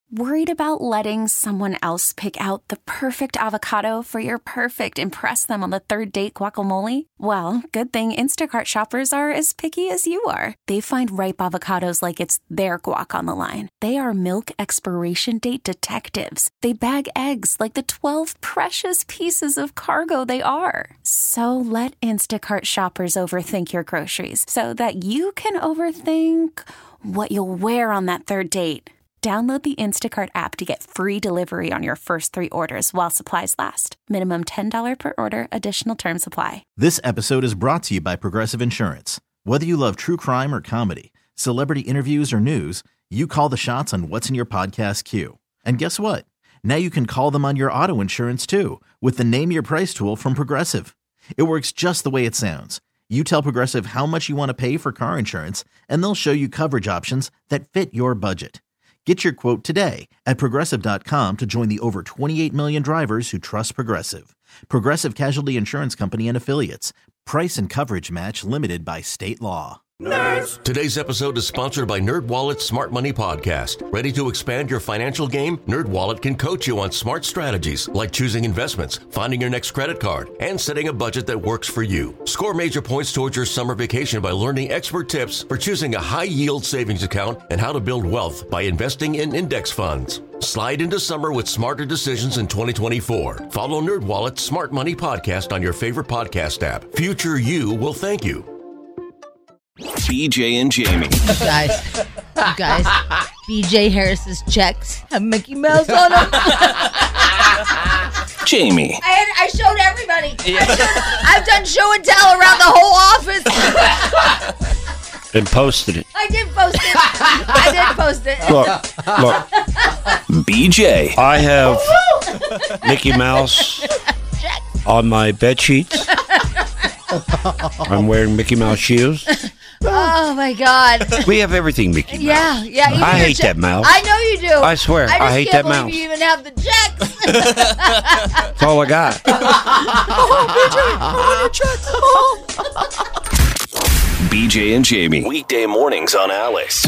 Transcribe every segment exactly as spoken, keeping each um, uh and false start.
Worried about letting someone else pick out the perfect avocado for your perfect impress them on the third date guacamole? Well, good thing Instacart shoppers are as picky as you are. They find ripe avocados like it's their guac on the line. They are milk expiration date detectives. They bag eggs like the twelve precious pieces of cargo they are. So let Instacart shoppers overthink your groceries so that you can overthink what you'll wear on that third date. Download the Instacart app to get free delivery on your first three orders while supplies last. Minimum ten dollars per order. Additional terms apply. This episode is brought to you by Progressive Insurance. Whether you love true crime or comedy, celebrity interviews or news, you call the shots on what's in your podcast queue. And guess what? Now you can call them on your auto insurance too with the Name Your Price tool from Progressive. It works just the way it sounds. You tell Progressive how much you want to pay for car insurance, and they'll show you coverage options that fit your budget. Get your quote today at Progressive dot com to join the over twenty-eight million drivers who trust Progressive. Progressive Casualty Insurance Company and Affiliates. Price and coverage match limited by state law. Nerds. Today's episode is sponsored by NerdWallet's Smart Money Podcast. Ready to expand your financial game? NerdWallet can coach you on smart strategies like choosing investments, finding your next credit card, and setting a budget that works for you. Score major points towards your summer vacation by learning expert tips for choosing a high-yield savings account and how to build wealth by investing in index funds. Slide into summer with smarter decisions in twenty twenty-four. Follow NerdWallet's Smart Money Podcast on your favorite podcast app. Future you will thank you. B J and Jamie. You guys, you guys, B J Harris's checks have Mickey Mouse on them. Jamie. I, had, I showed everybody. I showed, I've done show and tell around the whole office. And posted it. I did post it. I did post it. Look, look. B J. I have Mickey Mouse on my bed sheets. I'm wearing Mickey Mouse shoes. Oh my God. We have everything Mickey Mouse. Yeah, yeah. I hate che- that mouse. I know you do. I swear, I, just I hate can't that believe mouse. You even have the checks. That's all I got. B J and Jamie. Weekday mornings on Alice.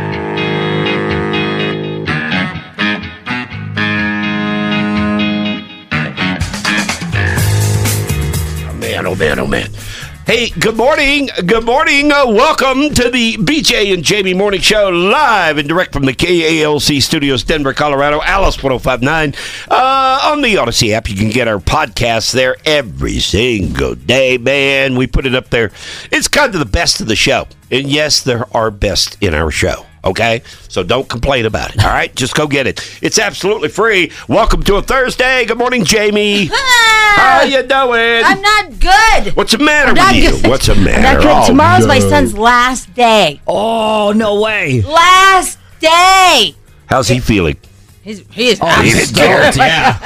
Man, oh man, oh man. Hey, good morning. Good morning. Uh, welcome to the B J and Jamie Morning Show, live and direct from the K A L C studios, Denver, Colorado, Alice one oh five point nine. Uh, on the Odyssey app, you can get our podcast there every single day, man. We put it up there. It's kind of the best of the show. And yes, there are best in our show. Okay? So don't complain about it. All right? Just go get it. It's absolutely free. Welcome to a Thursday. Good morning, Jamie. How you doing? I'm not good. What's the matter I'm with not you? good. What's the matter? I'm not good. Oh, Tomorrow's no. my son's last day. Oh, no way. Last day. How's he feeling? He's, he is He didn't care. yeah.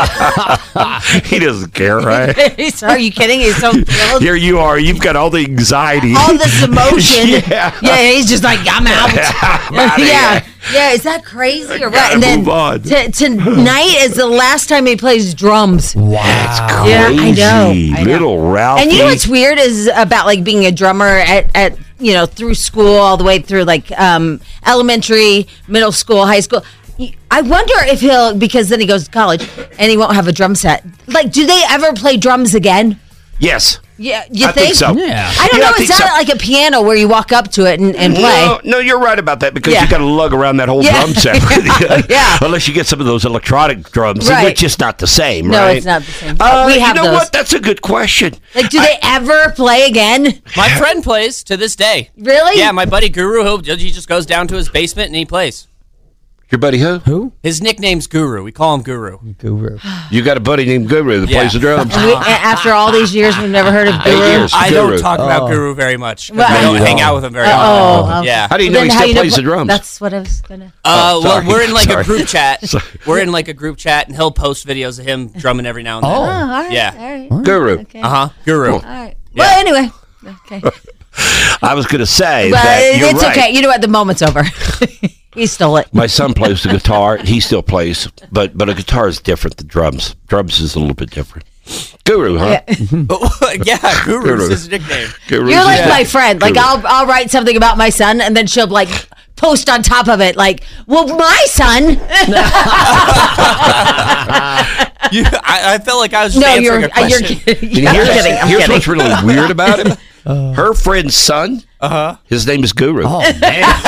He doesn't care, right? Are you kidding? He's so thrilled. Here you are. You've got all the anxiety. All this emotion. Yeah. Yeah, he's just like, I'm out. I'm outta yeah. here. Yeah, is that crazy or what? Gotta And then move on. t- tonight is the last time he plays drums. Wow. That's crazy. Yeah, I know. I know. Little Ralphie. And you know what's weird is about like being a drummer at, at you know, through school all the way through like um, elementary, middle school, high school. I wonder if he'll, because then he goes to college and he won't have a drum set. Like, do they ever play drums again? Yes. Yeah, you I think? think so. Yeah. I don't Yeah, I know. think It's not so. like a piano where you walk up to it and, and play. No, no, you're right about that because Yeah. you got to lug around that whole Yeah. drum set with you. Yeah. Unless you get some of those electronic drums. And Right. they're just not the same, No, right? it's not the same. Uh, We have you know those. what? That's a good question. Like, do they ever play again? My friend plays to this day. Really? Yeah, my buddy Guru, who he just goes down to his basement and he plays. Your buddy who? Who? His nickname's Guru. We call him Guru. Guru. You got a buddy named Guru that Yeah. plays the drums. And we, a- after all these years, we've never heard of Eight Guru. years. I Guru. don't talk about Oh. Guru very much. 'cause Well, I don't you hang don't. out with him very Oh, often. okay. Yeah. How do you Well, know he then how still you know plays the pl- drums? That's what I was gonna. Uh, Oh, well, sorry. we're in like Sorry. a group chat. We're in like a group chat, and he'll post videos of him drumming every now and then. Oh. Oh, all right. Yeah. All right. Guru. Okay. Uh huh. Guru. All right. Well, anyway. Okay. I was going to say But that you're it's right. okay. You know what? The moment's over. He stole it. My son plays the guitar. He still plays, but but a guitar is different than drums. Drums is a little bit different. Guru, huh? Yeah. Yeah, Guru's Guru. his nickname. Guru's You're like yeah. my friend. Like Guru. I'll I'll write something about my son, and then she'll be like, post on top of it, like, well, my son. You, I, I felt like I was just No, answering you're, a uh, question. you're kidding. And I'm here's kidding. I'm here's kidding. what's really weird about him. Her friend's son, uh-huh. his name is Guru. Oh, man. Isn't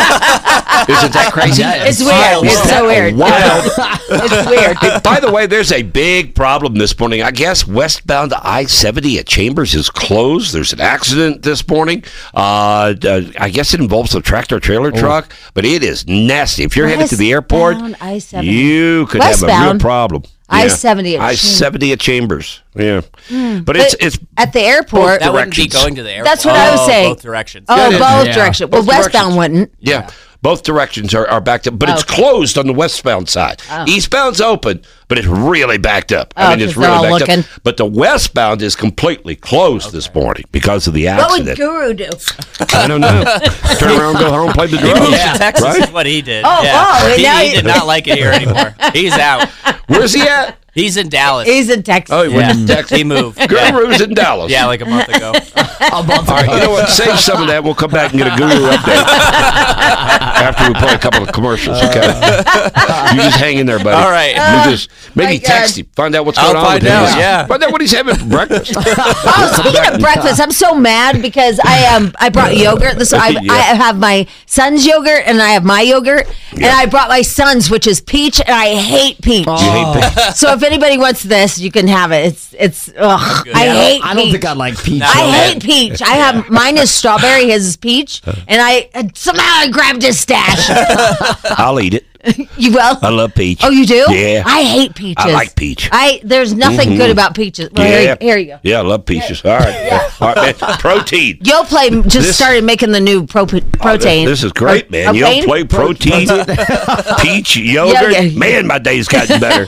that crazy? It's weird. It's so weird. Wow. It's weird. Hey, by the way, there's a big problem this morning. I guess westbound I seventy at Chambers is closed. There's an accident this morning. Uh, uh, I guess it involves a tractor trailer truck, but it is nasty. If you're headed to the airport, Westbound I seventy. you could have a real Westbound problem. I seventy at I Chambers. seventy at Chambers. Yeah, but it's But it's at the airport. That wouldn't be directions. going to the airport. That's what I was Oh, saying. Both directions. Oh, Yeah, it is. both Yeah. directions. Well, Both westbound directions. wouldn't. Yeah, both directions are, are backed up, but it's Okay. closed on the westbound side. Eastbound's open, but it's really backed up. Oh, I mean, it's 'cause they're really all backed looking. up. But the westbound is completely closed this morning because of the What would accident. Guru do? I don't know. Turn around, go home, play the He moved drums. to Texas Right? is what he did. Oh, yeah. oh, he, now he he- did not like it here anymore. He's out. Where's he at? He's in Dallas. He's in Texas. Oh, he went yeah. to Texas. He moved. Guru's in Dallas. Yeah, like a month ago. A month All right, ago. you know what? Save some of that. We'll come back and get a Guru update after we play a couple of commercials. Okay, you just hang in there, buddy. All right. You just maybe my God. text him, find out what's I'll going on find with him. out, yeah. Find out what he's having for breakfast. Oh, speaking of breakfast, I'm so mad because I um I brought yogurt. This I, Yeah. I have my son's yogurt and I have my yogurt, and I brought my son's, which is peach, and I hate peach. You hate peach. So if anybody wants this, you can have it. It's it's. Ugh, I Yeah, hate. I don't peach. think I like peach. I No. hate peach. I have mine is strawberry, his is peach, and I and somehow I grabbed his stash. I'll eat it. You will? I love peach. Oh, you do? Yeah. I hate peaches. I like peach. I there's nothing good about peaches. Well, here, here you go. Yeah, I love peaches. All right. All right, man. Protein. Yoplait just This- started making the new pro- protein. This is great, man. Pro- propane? Yoplait, protein, peach, yogurt. Yeah, yeah. Man, my day's gotten better.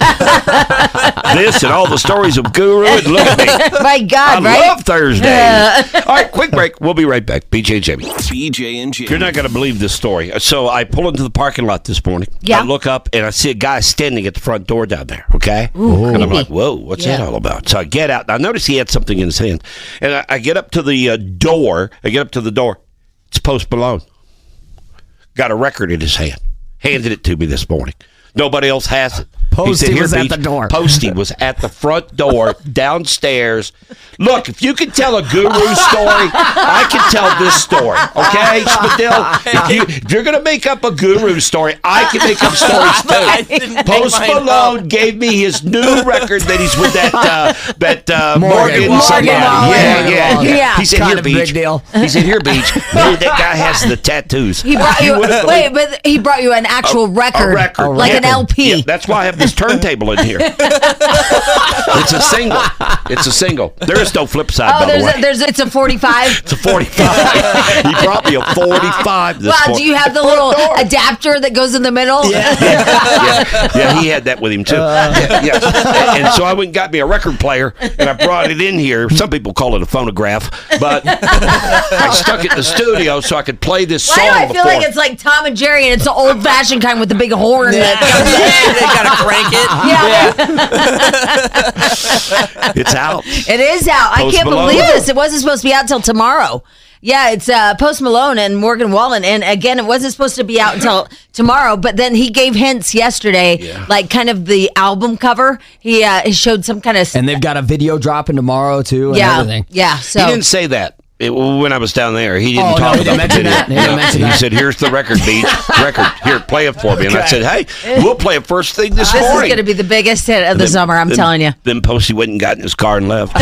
This and all the stories of Guru. And look at me. My I God, right? love Thursdays. All right, quick break. We'll be right back. B J and Jamie. B J and Jamie. You're not going to believe this story. So I pull into the parking lot this morning. Yeah. I look up and I see a guy standing at the front door down there. Okay. And I'm like, whoa, what's that Yeah. all about? So I get out and I notice he had something in his hand. And I, I get up to the uh, door. I get up to the door. It's Post Malone. Got a record in his hand. Handed it to me this morning. Nobody else has it. Posty He said, was "Here, at the Beach." door. Posty was at the front door, downstairs. Look, if you can tell a Guru story, I can tell this story. Okay, Spadil? If, you, if you're going to make up a Guru story, I can make up stories I too. didn't make Post mine up. Malone gave me his new record that he's with that uh, that uh, Morgan. Morgan. somebody. Morgan Wallen. Yeah, Morgan yeah, Wallen. yeah, Yeah. He said, Kind "Here, of Beach." big deal. He said, "Here, Beach." Man, that guy has the tattoos. He brought you, wouldn't wait, believe- but he brought you an actual record, A record. like an Yeah. L P. Yeah, that's why I have this turntable in here. It's a single. It's a single. There is no flip side, Oh, by the there's way. a, there's it's a forty-five. It's a forty-five. He brought me a forty-five. This Wow, morning. do you have the little adapter that goes in the middle? yeah, yeah, he had that with him too. yeah, yeah. And, and so I went and got me a record player, and I brought it in here. Some people call it a phonograph, but I stuck it in the studio so I could play this Why song do I feel before. like it's like Tom and Jerry, and it's the old-fashioned kind with the big horn? Yeah, That they gotta crank it. Yeah. It's out. It is out. I Post can't Malone. believe this. It wasn't supposed to be out till tomorrow. Yeah, it's uh, Post Malone and Morgan Wallen. And again, it wasn't supposed to be out until tomorrow, but then he gave hints yesterday, like kind of the album cover. He, uh, he showed some kind of. And they've got a video dropping tomorrow too. And yeah. everything. Yeah. So. He didn't say that. It, when I was down there, he didn't Oh, talk no, he about didn't the mention video. that. He didn't No, mention he that. said, "Here's the record, Beach. Record. Here, play it for me." And I said, "Hey, we'll play it first thing this, This is morning." going to be the biggest hit of the Then- summer, I'm then- telling you. Then Posty went and got in his car and left.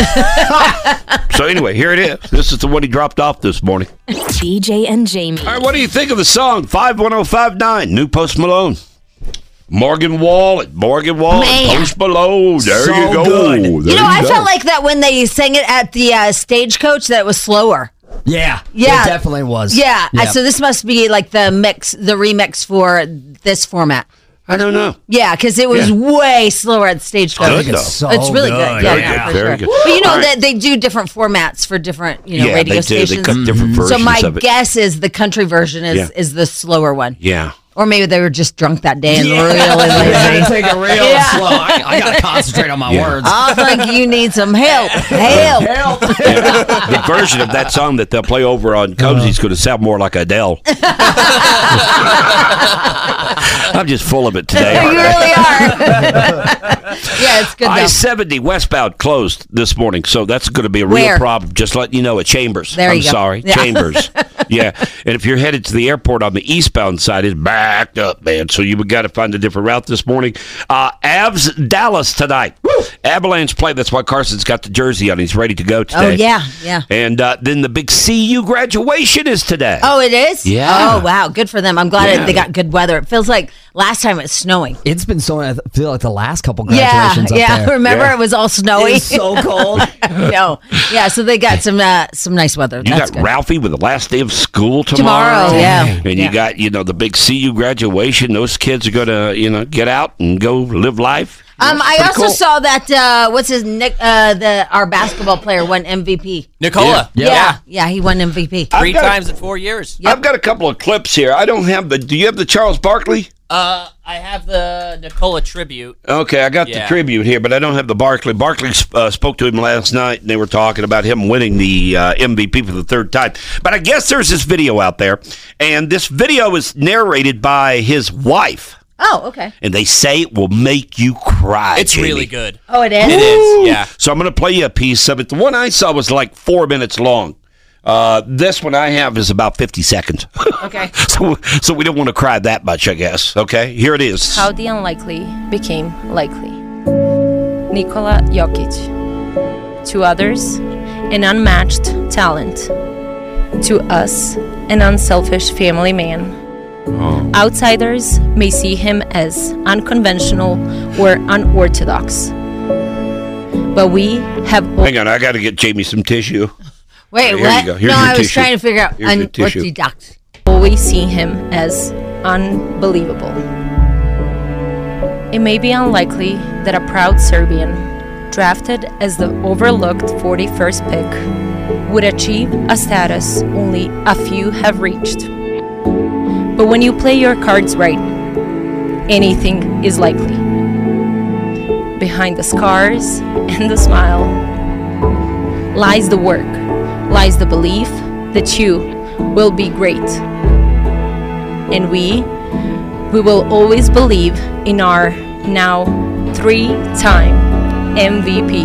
So anyway, here it is. This is the one he dropped off this morning. B J and Jamie. All right, what do you think of the song five one oh five nine? New Post Malone. Morgan Wallen, Morgan Wallen, Man. Post Malone. There So you go. good. There You know, I go. felt like that when they sang it at the uh, Stagecoach, that it was slower. Yeah. Yeah. It definitely was. Yeah. uh, So this must be like the mix, the remix for this format. I don't know. Yeah, because it was Yeah. way slower at the Stagecoach. Good, though. It's so It's really good. good. Yeah, Very yeah, good, for very sure. good. But you know All right. that they do different formats for different, you know, Yeah, radio they do. stations. They cut different So versions my of it. guess is the country version is Yeah. is the slower one. Yeah. Or maybe they were just drunk that day and Yeah. really Yeah, lazy. take it real Yeah. slow. I, I gotta concentrate on my Yeah. words. I think you need some help. Help. Help. The version of that song that they'll play over on Cozy's going to sound more like Adele. I'm just full of it today. You really are. Yeah, it's good I though. seventy westbound closed this morning, so that's going to be a real Where? problem. Just letting you know, at Chambers. There I'm you go. sorry, Yeah. Chambers. Yeah, and if you're headed to the airport on the eastbound side, it's backed up, man. So you got to find a different route this morning. Uh, Avs Dallas tonight. Avalanche play. That's why Carson's got the jersey on. He's ready to go today. Oh, yeah, yeah. And uh, then the big C U graduation is today. Oh, it is? Yeah. Oh, wow. Good for them. I'm glad Yeah. they got good weather. It feels like last time it was snowing. It's been so. I feel like the last couple Yeah, graduations up yeah. there. Remember, Yeah. it was all snowy. It's so cold. No, yeah. So they got some uh, some nice weather. You That's got good. Ralphie with the last day of school tomorrow. Tomorrow, yeah. And Yeah. you got, you know, the big C U graduation. Those kids are going to, you know, get out and go live life. Um, I Pretty also cool. saw that uh, what's his Nick? Uh, the our basketball player won M V P. Nicola. Yeah. Yeah, yeah, he won M V P. I've Three got a- times in four years. I've got a couple of clips here. I don't have the. Do you have the Charles Barkley? Uh, I have the Nicola tribute. Okay, I got the Yeah. tribute here, but I don't have the Barkley. Barkley uh, spoke to him last night, and they were talking about him winning the uh, M V P for the third time. But I guess there's this video out there, and this video is narrated by his wife, Oh, okay. and they say it will make you cry. It's Jamie. really good. Oh, it is. It is, yeah. So I'm going to play you a piece of it. The one I saw was like four minutes long. Uh, this one I have is about fifty seconds. Okay. so, so we don't want to cry that much, I guess. Okay, here it is. How the unlikely became likely. Nikola Jokic. To others, an unmatched talent. To us, an unselfish family man. Outsiders may see him as unconventional or unorthodox. But we have Hang on, I got to get Jamie some tissue. Wait, Here you what? go. Here's No, your I was tissue. trying to figure out Here's your tissue. unorthodox. always seen him as unbelievable. It may be unlikely that a proud Serbian, drafted as the overlooked forty-first pick, would achieve a status only a few have reached. But when you play your cards right, anything is likely. Behind the scars and the smile lies the work, lies the belief that you will be great. And we, we will always believe in our now three-time M V P.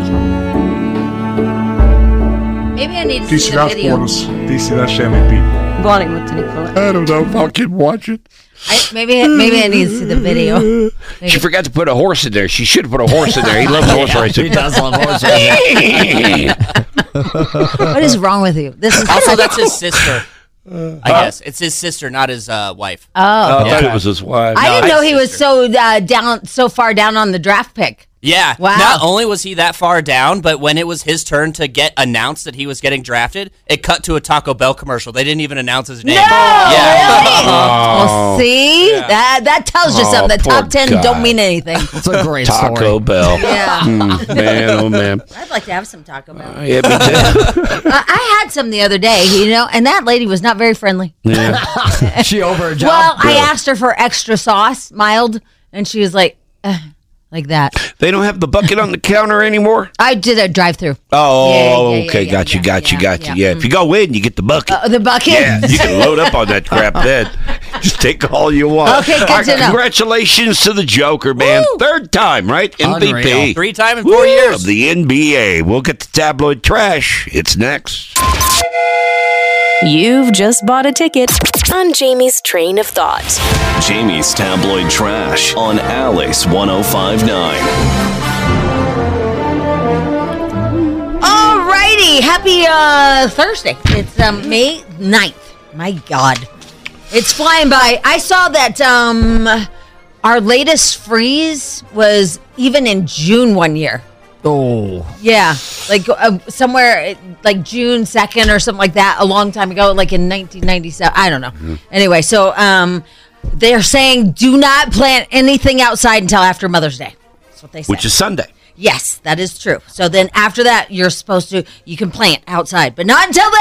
Maybe I need to Ti see si the naš video. ponos, ti si naš M V P. Volimo te, Nikola. I don't know if I can watch it. I, maybe, maybe I need to see the video. She forgot to put a horse in there. She should have put a horse in there. He loves horse He racing. does love horse racing. What is wrong with you? This is Also, that's his sister. I guess it's his sister, not his uh, wife. Oh, I thought it was his wife. I didn't No, know his he was sister. so uh, down, so far down on the draft pick. Yeah. Wow. Not only was he that far down, but when it was his turn to get announced that he was getting drafted, it cut to a Taco Bell commercial. They didn't even announce his name. No, Yeah. really? Well, see, that that tells you Oh, something. The poor top ten guy. don't mean anything. It's a great Taco story. Bell. Yeah, Mm, man, oh man. I'd like to have some Taco Bell. Yeah, me too. Uh, I had some the other day, you know, and that lady was not very friendly. She over a job. Well, I asked her for extra sauce, mild, and she was like, uh, like that. They don't have the bucket on the counter anymore? I did a drive-through. Oh, Yeah, yeah, yeah, okay. yeah, got you, yeah, got you, yeah, got yeah. you. Yeah, if you go in, you get the bucket. Uh, the bucket. Yeah, you can load up on that crap then. Just take all you want. Okay, good All right, to know. Congratulations to the Joker, man. Woo! Third time, right? M V P. Unreal. Three time in four Woo, years. Of the N B A. We'll get to tabloid trash. It's next. You've just bought a ticket on Jamie's train of thought. Jamie's tabloid trash on Alice ten fifty-nine. Alrighty, happy uh, Thursday. It's um, May ninth. My God. It's flying by. I saw that um, our latest freeze was even in June one year. Oh, Yeah, like uh, somewhere like June second or something like that, a long time ago, like in nineteen ninety-seven. I don't know. Mm-hmm. Anyway, so um, they're saying do not plant anything outside until after Mother's Day. That's what they say. Which is Sunday. Yes, that is true. So then after that, you're supposed to, you can plant outside, but not until then.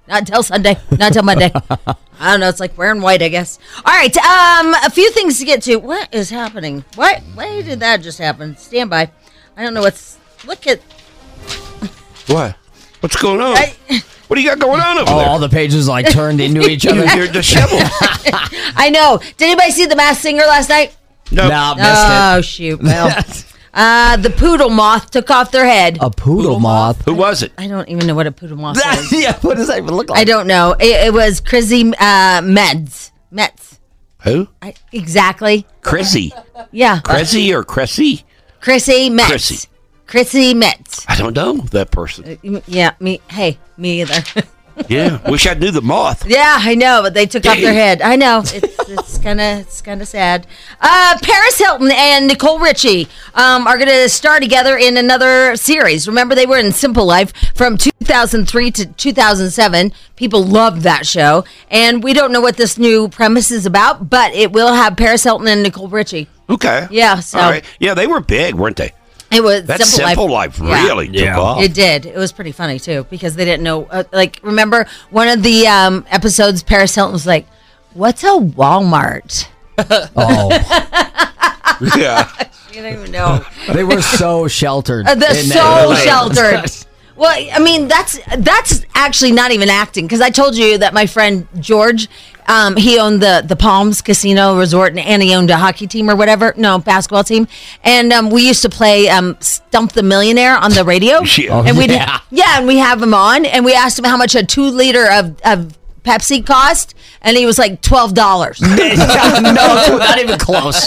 Not until Sunday. Not until Monday. I don't know. It's like wearing white, I guess. All right. Um, a few things to get to. What is happening? What? Why did that just happen? Stand by. I don't know what's. Look at. What? What's going on? I, what do you got going on over Oh, there? all the pages like turned into each other. You're disheveled. I know. Did anybody see The Masked Singer last night? No. Nah, missed Oh, shoot. Well, uh, the poodle moth took off their head. it. A poodle moth. Who was it? I don't even know what a poodle moth is. Yeah, what does that even look like? I don't know. It, it was Chrissy uh, Metz. Metz. Who? I, exactly. Chrissy. Yeah. Cressy or Cressy? Chrissy Metz. Chrissy. Chrissy Metz. I don't know that person. Yeah, me. Hey, me either. Yeah, wish I knew the moth. Yeah, I know, but they took off their head. I know. It's it's kind of it's kind of sad. Uh, Paris Hilton and Nicole Richie um, are going to star together in another series. Remember, they were in Simple Life from two thousand three to two thousand seven. People loved that show, and we don't know what this new premise is about, but it will have Paris Hilton and Nicole Richie. Okay. Yeah. So All right. Yeah, they were big, weren't they? it was That Simple, Simple Life. Life, Yeah. really Yeah. took off. It did. It was pretty funny too because they didn't know. Uh, like, remember one of the um, episodes? Paris Hilton was like, "What's a Walmart?" Oh, Yeah. You don't even know. they were so sheltered. Uh, they're in so that- sheltered. Well, I mean, that's that's actually not even acting because I told you that my friend George, um, he owned the the Palms Casino Resort and, and he owned a hockey team or whatever, no basketball team, and um, we used to play um, Stump the Millionaire on the radio, Yeah. and we yeah. yeah, and we have him on, and we asked him how much a two liter of, of Pepsi cost, and he was like twelve dollars. no, not even close.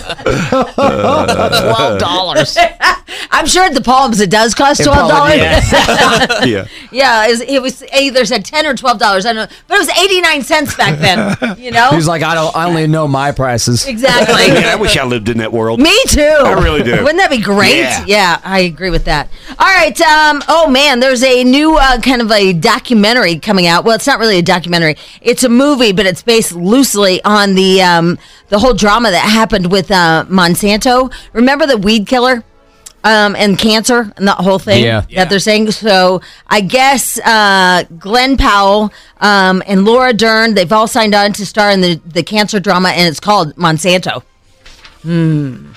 Twelve dollars. I'm sure at the Palms it does cost twelve dollars. probably Yeah. Yeah, it was, it was either said ten or twelve dollars. I don't know, but it was eighty nine cents back then. You know, He's like, I don't. I only know my prices. exactly. Yeah, I wish I lived in that world. Me too. I really do. Wouldn't that be great? Yeah. I agree with that. All right. Um, oh man, there's a new uh, kind of a documentary coming out. Well, it's not really a documentary. It's a movie, but it's based loosely on the um, the whole drama that happened with uh, Monsanto. Remember the weed killer? Um, and cancer and that whole thing Yeah. that Yeah. they're saying. So I guess uh, Glenn Powell um, and Laura Dern, they've all signed on to star in the, the cancer drama, and it's called Monsanto. Hmm.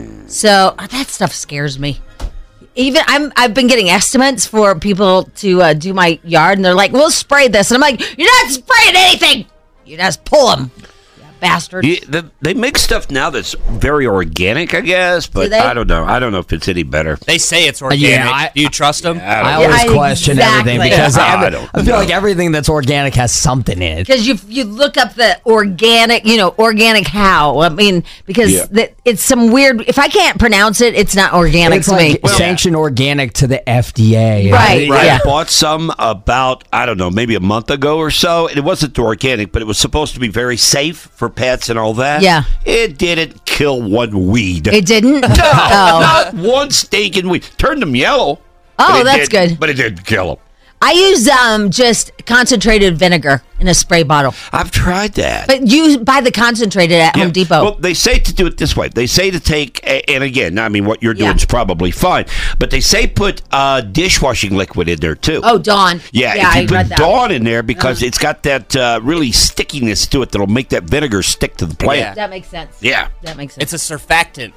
So uh, that stuff scares me. Even I'm, I've been getting estimates for people to uh, do my yard, and they're like, "We'll spray this," and I'm like, "You're not spraying anything. You just pull them, you bastard." Yeah, the, they make stuff now that's very organic, I guess, but they? I don't know. I don't know if it's any better. They say it's organic. Yeah, I- Do you trust them? I don't I know. always Yeah, question exactly. everything because I every- don't I feel know. like everything that's organic has something in it. Because you you look up the organic, you know, organic how. I mean, because Yeah. the, it's some weird. If I can't pronounce it, it's not organic It's to like me. sanctioned organic to the F D A. Right. Right. Yeah. I bought some about, I don't know, maybe a month ago or so. And it wasn't organic, but it was supposed to be very safe for pets and all that. Yeah. It didn't kill one weed. It didn't. no, Oh. not one stinking weed. Turned them yellow. Oh, but it that's didn't- good. But it didn't kill them. I use um just concentrated vinegar in a spray bottle. I've tried that. But you buy the concentrated at Yeah. Home Depot. Well, they say to do it this way. They say to take, a- and again, I mean, what you're doing Yeah. is probably fine, but they say put uh, dishwashing liquid in there too. oh, Dawn. Yeah, yeah if I you read put that. Dawn in there because it's got that uh, really stickiness to it that'll make that vinegar stick to the plant. That makes sense. Yeah. That makes sense. It's a surfactant.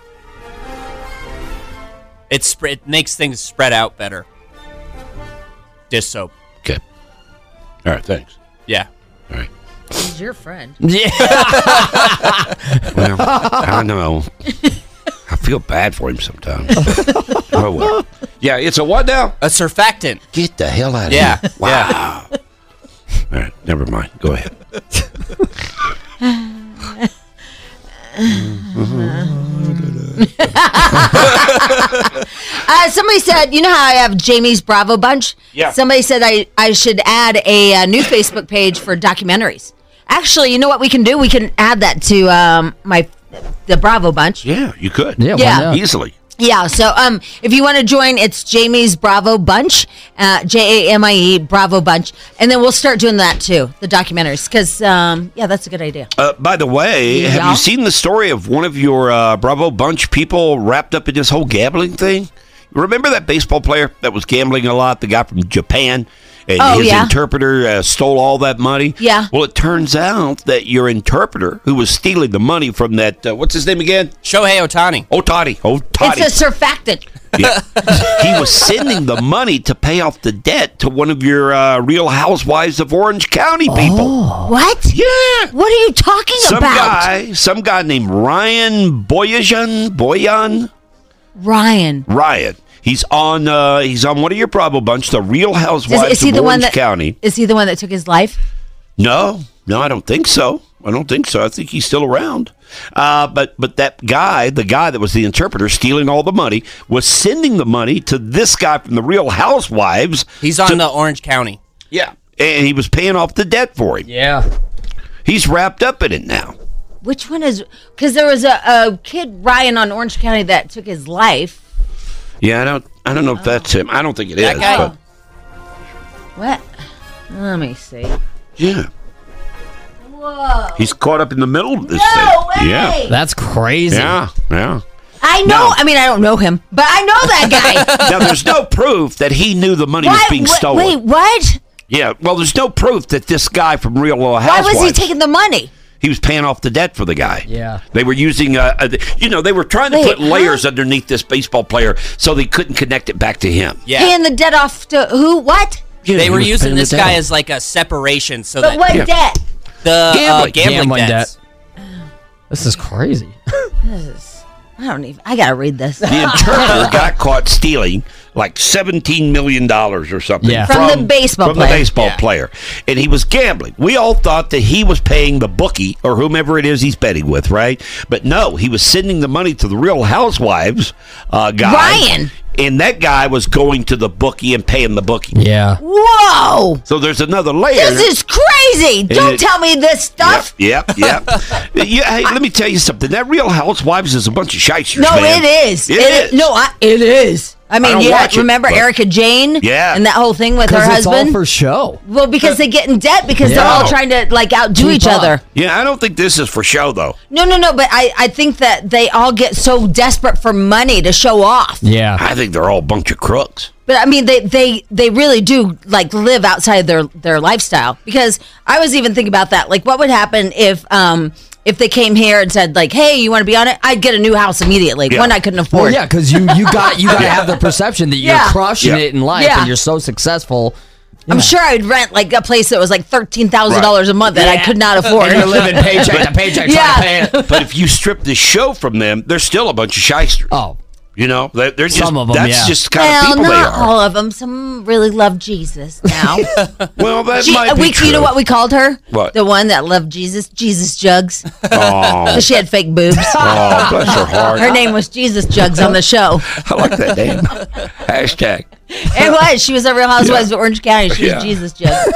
It, sp- it makes things spread out better. Dish soap. Okay. All right, thanks. Yeah. All right. He's your friend. Yeah. Well, I don't know. I feel bad for him sometimes. Oh, well. Yeah, it's a what now? A surfactant. Get the hell out of Yeah. here. Wow. All right, never mind. Go ahead. Uh, somebody said, you know how I have Jamie's Bravo Bunch? Yeah. Somebody said I, I should add a, uh new Facebook page for documentaries. Actually, you know what we can do? We can add that to um, my the Bravo Bunch. Yeah, you could. Yeah, why Yeah. not? Easily. Yeah, so um, if you want to join, it's Jamie's Bravo Bunch, uh, J A M I E Bravo Bunch, and then we'll start doing that too, the documentaries, because um, yeah, that's a good idea. Uh, by the way, have Yeah. you seen the story of one of your uh, Bravo Bunch people wrapped up in this whole gambling thing? Remember that baseball player that was gambling a lot, the guy from Japan? and Oh, his yeah. interpreter uh, stole all that money. Yeah. Well, it turns out that your interpreter, who was stealing the money from that, uh, what's his name again? Shohei Ohtani. Ohtani. Ohtani. It's a surfactant. Yeah. He was sending the money to pay off the debt to one of your uh, Real Housewives of Orange County people. What? Yeah. What are you talking Some about? guy, some guy named Ryan Boyajan, Boyan, Ryan. Ryan. He's on. Uh, he's on one of your Bravo bunch, the Real Is, Housewives is he of the one Orange that? County. Is he the one that took his life? No, no, I don't think so. I don't think so. I think he's still around. Uh, but but that guy, the guy that was the interpreter stealing all the money, was sending the money to this guy from the Real Housewives. He's on the Orange County. Yeah, and he was paying off the debt for him. Yeah. He's wrapped up in it now. Which one is? Because there was a, a kid Ryan on Orange County that took his life. Yeah, I don't. I don't know if that's him. I don't think it is. That guy? But What? Let me see. yeah, Whoa. he's caught up in the middle of this No thing. way. Yeah, That's crazy. yeah, yeah. I know. No. I mean, I don't know him, but I know that guy. Now, there's no proof that he knew the money was Why- being wait, stolen. Wait, what? Yeah, well, there's no proof that this guy from Real Why Housewives. was he taking the money? He was paying off the debt for the guy. Yeah. They were using, uh, uh, you know, they were trying to Wait, put layers huh? underneath this baseball player so they couldn't connect it back to him. Yeah. Paying the debt off to who? What? Yeah, They he were was using paying the this debt guy off. as like a separation so But that what Yeah. debt? the uh, Gambling. gambling, Gambling debts. debt. This is crazy. I don't even. I gotta read this. The interpreter got caught stealing like seventeen million dollars or something Yeah. From the baseball from player. the baseball Yeah. player, and he was gambling. We all thought that he was paying the bookie or whomever it is he's betting with, right? But no, he was sending the money to the Real Housewives uh, guy. Ryan. And that guy was going to the bookie and paying the bookie. Yeah. Whoa! So there's another layer. This is crazy. Don't it- tell me this stuff. Yep, yep, yep. yeah, hey, let me tell you something. That Real Housewives is a bunch of shysters, No, man. it is. It It is. No, I, it is. I mean, don't you watch it, remember but- Erica Jane? Yeah. And that whole thing with her Because it's all husband? for show. Well, because they get in debt because they're Yeah. all trying to like outdo Keep each up. other. Yeah, I don't think this is for show, though. No, no, no. But I, I think that they all get so desperate for money to show off. Yeah. I think they're all a bunch of crooks. But I mean, they, they, they really do like live outside their, their lifestyle. Because I was even thinking about that. Like, what would happen if um if they came here and said like, "Hey, you want to be on it?" I'd get a new house immediately. Yeah. One I couldn't Well, afford. yeah, because you you got you got to have the perception that you're Yeah. crushing Yeah. it in life Yeah. and you're so successful. I'm sure I'd rent like a place that was like thirteen thousand dollars a month that I could not afford. And you're living paycheck to paycheck Yeah. trying to pay it. But if you strip the show from them, they're still a bunch of shysters. Oh, You know, they're, they're just, Some of 'em, that's yeah. just the kind Well, of people they not are. all of them. Some really love Jesus now. Well, that She, might be we, true. you know what we called her? What? The one that loved Jesus, Jesus Jugs. Oh, She had fake boobs. oh, bless her heart. Her name was Jesus Jugs on the show. I like that name. Hashtag. It was. She was a Real Housewives Yeah. of Orange County. She Yeah. was Jesus Jugs.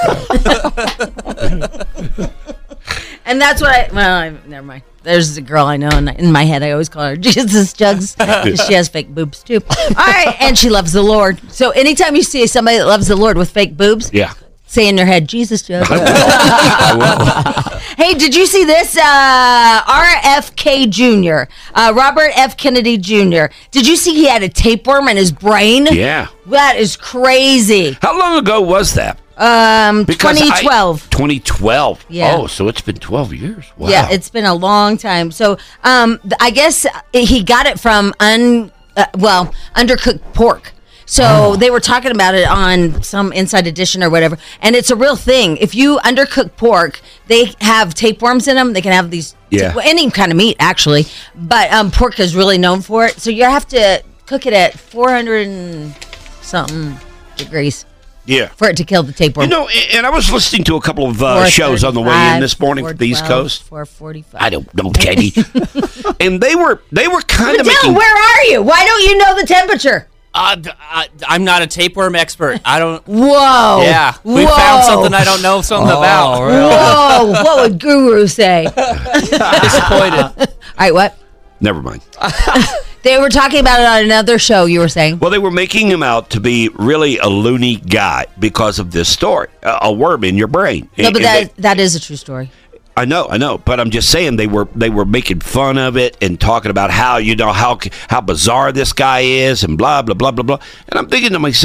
And that's what I. Well, I, never mind. There's a girl I know, and in my head, I always call her Jesus Jugs. 'Cause she has fake boobs too. All right, and she loves the Lord. So anytime you see somebody that loves the Lord with fake boobs, Yeah. say in your head, Jesus Jugs. I will. Hey, did you see this? Uh, R F K Junior, uh, Robert F. Kennedy Junior Did you see he had a tapeworm in his brain? Yeah. That is crazy. How long ago was that? Um, Because twenty I- twelve. twenty twelve. Yeah. Oh, so it's been twelve years. Wow. Yeah, it's been a long time. So, um, th- I guess he got it from un, uh, well, undercooked pork. So Oh. they were talking about it on some Inside Edition or whatever, and it's a real thing. If you undercook pork, they have tapeworms in them. They can have these, Yeah. well, any kind of meat actually, but um, pork is really known for it. So you have to cook it at four hundred and something degrees Yeah. for it to kill the tapeworm. You know, a- and I was listening to a couple of uh, shows on the way in this morning from the East Coast. four forty-five. I don't know, Katie. And they were they were kind of Dylan, making. where are you? Why don't you know the temperature? Uh, d- I, I'm not a tapeworm expert. I don't. Whoa. Yeah, we Whoa. found something I don't know something about. Whoa. What would Guru say? Disappointed. All right, what? Never mind. They were talking about it on another show, you were saying. Well, they were making him out to be really a loony guy because of this story, a, a worm in your brain. No, And- but and that they- that is a true story. I know, I know, but I'm just saying they were they were making fun of it and talking about how you know how how bizarre this guy is and blah blah blah blah blah. And I'm thinking to myself,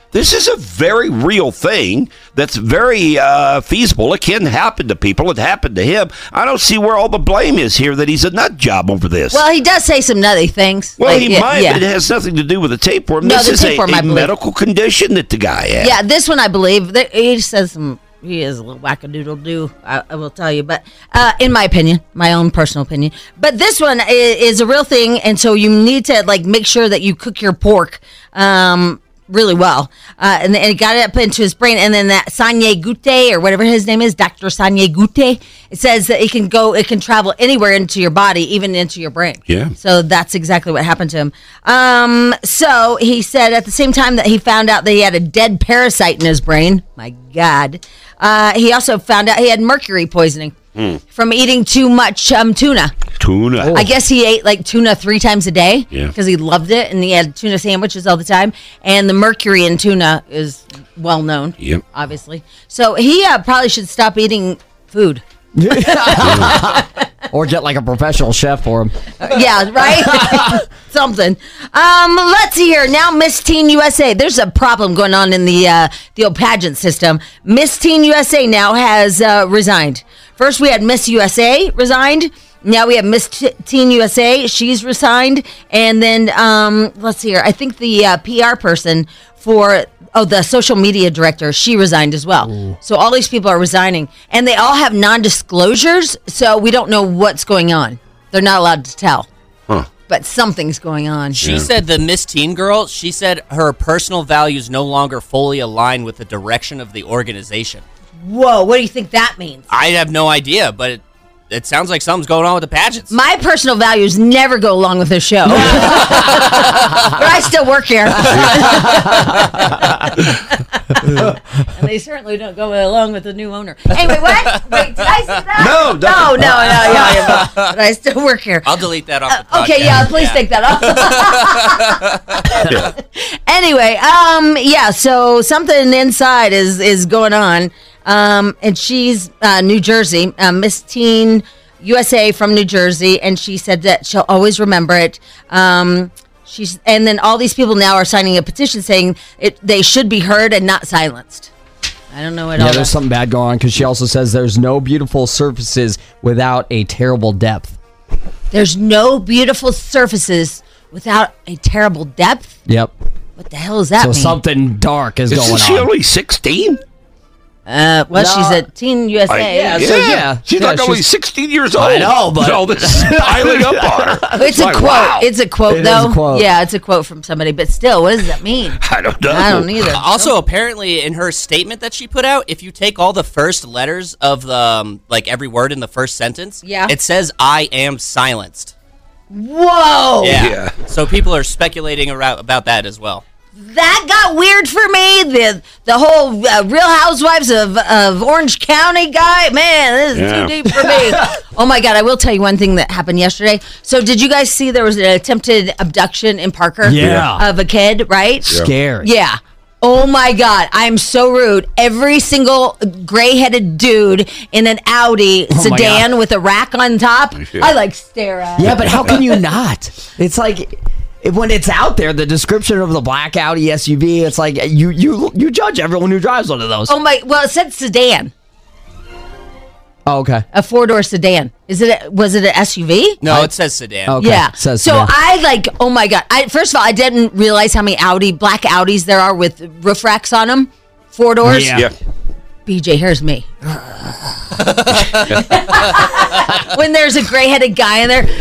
This is a very real thing that's very uh, feasible. It can happen to people. It happened to him. I don't see where all the blame is here that he's a nut job over this. Well, he does say some nutty things. Well, like, he yeah, might, yeah. but it has nothing to do with the tapeworm. No, this the is tapeworm, I a, a believe. medical condition that the guy has. Yeah, this one I believe. That he says some. He is a little wackadoodle-doo, I, I will tell you. But uh, in my opinion, my own personal opinion. But this one is, is a real thing, and so you need to like make sure that you cook your pork um, really well. Uh, and, and it got it up into his brain. And then that Sanye Gute, or whatever his name is, Doctor Sanye Gute, it says that it can go, it can travel anywhere into your body, even into your brain. Yeah. So that's exactly what happened to him. Um, so he said at the same time that he found out that he had a dead parasite in his brain, my God, uh, he also found out he had mercury poisoning mm. from eating too much um, tuna. Tuna. I guess he ate like tuna three times a day Yeah. because he loved it, and he had tuna sandwiches all the time. And the mercury in tuna is well known, Yep. obviously. So he uh, probably should stop eating food. Or get like a professional chef for him. Uh, yeah, right? Something. Um, let's see here. Now, Miss Teen U S A. There's a problem going on in the uh, the old pageant system. Miss Teen U S A now has uh, resigned. First, we had Miss U S A resigned. Now we have Miss T- Teen U S A. She's resigned. And then, um, let's see here. I think the uh, P R person for... Oh, the social media director, she resigned as well. Ooh. So all these people are resigning. And they all have non-disclosures, so we don't know what's going on. They're not allowed to tell. Huh. But something's going on. She Yeah. said the Miss Teen girl, she said her personal values no longer fully align with the direction of the organization. Whoa, what do you think that means? I have no idea, but it, it sounds like something's going on with the pageants. My personal values never go along with this show. But I still work here. And they certainly don't go along with the new owner. Anyway, what? Wait, did I say that? No, no, no, no, no, yeah, but, but I still work here. I'll delete that off the Uh, okay, podcast. yeah, please take that off. Anyway, um, yeah, so something inside is is going on. Um, and she's uh, New Jersey, uh, Miss Teen U S A from New Jersey, and she said that she'll always remember it. Um, she's, and then all these people now are signing a petition saying it, they should be heard and not silenced. I don't know what. Yeah, all there's that- something bad going on because she also says there's no beautiful surfaces without a terrible depth. There's no beautiful surfaces without a terrible depth. Yep. What the hell does that So mean? something dark is Isn't going she on. only sixteen? Uh, well, No. she's at Teen U S A. I- yeah, yeah. so, yeah. She's Yeah, like only she's- sixteen years old. I know, but- all this is piling up on her. It's a Like, quote. wow. It's a quote, It is though. a quote. Yeah, it's a quote from somebody. But still, what does that mean? I don't know. I don't either. Also, apparently, in her statement that she put out, if you take all the first letters of the, um, like every word in the first sentence, Yeah. it says "I am silenced." Whoa! Yeah. Yeah. So people are speculating around, about that as well. That got weird for me. The the whole uh, Real Housewives of, of Orange County guy. Man, this is Yeah. too deep for me. Oh my God! I will tell you one thing that happened yesterday. So, did you guys see there was an attempted abduction in Parker? Yeah. Of a kid, right? Scary. Yeah. Oh my God, I'm so rude. Every single gray-headed dude in an Audi Oh my sedan God. with a rack on top, Yeah. I like stare at. Yeah, but how can you not? It's like if- when it's out there, the description of the black Audi S U V. It's like you you you judge everyone who drives one of those. Oh my, well, it said sedan, Oh, okay. a four-door sedan. Is it? A, was it an S U V? No, it says sedan. Okay. Yeah. Says so sedan. I like. Oh my God. I first of all, I didn't realize how many Audi black Audis there are with roof racks on them, four doors. Yeah. Yeah. B J, here's me. When there's a gray-headed guy in there. And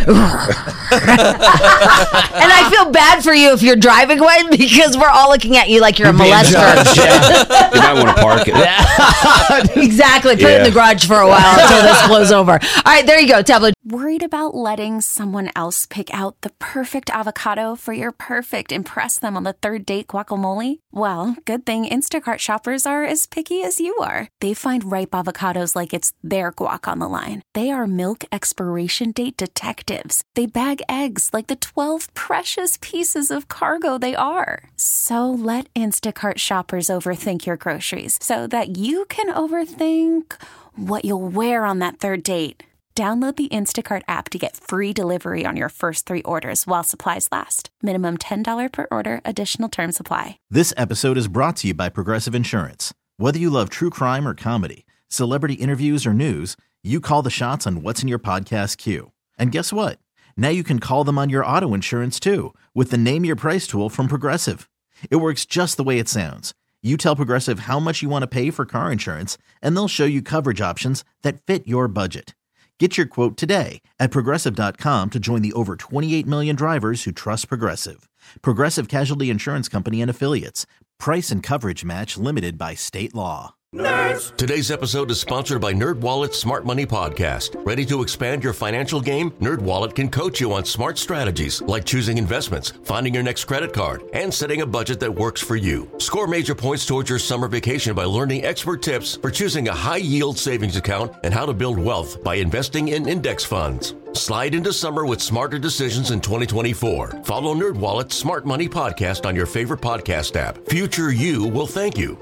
I feel bad for you if you're driving one because we're all looking at you like you're a molester. You might want to park it. Exactly. Put it in Yeah. the garage for a while until this blows over. All right, there you go, tablet. Worried about letting someone else pick out the perfect avocado for your perfect impress them on the third date guacamole? Well, good thing Instacart shoppers are as picky as you are. They find ripe avocados like it's their guac on the line. They are milk expiration date detectives. They bag eggs like the twelve precious pieces of cargo they are. So let Instacart shoppers overthink your groceries so that you can overthink what you'll wear on that third date. Download the Instacart app to get free delivery on your first three orders while supplies last. Minimum ten dollars per order. Additional terms apply. This episode is brought to you by Progressive Insurance. Whether you love true crime or comedy, celebrity interviews or news, you call the shots on what's in your podcast queue. And guess what? Now you can call them on your auto insurance too with the Name Your Price tool from Progressive. It works just the way it sounds. You tell Progressive how much you want to pay for car insurance, and they'll show you coverage options that fit your budget. Get your quote today at Progressive dot com to join the over twenty-eight million drivers who trust Progressive. Progressive Casualty Insurance Company and Affiliates. Price and coverage match limited by state law. Nerds. Today's episode is sponsored by NerdWallet's Smart Money Podcast. Ready to expand your financial game? NerdWallet can coach you on smart strategies like choosing investments, finding your next credit card, and setting a budget that works for you. Score major points towards your summer vacation by learning expert tips for choosing a high-yield savings account and how to build wealth by investing in index funds. Slide into summer with smarter decisions in twenty twenty-four. Follow NerdWallet's Smart Money Podcast on your favorite podcast app. Future you will thank you.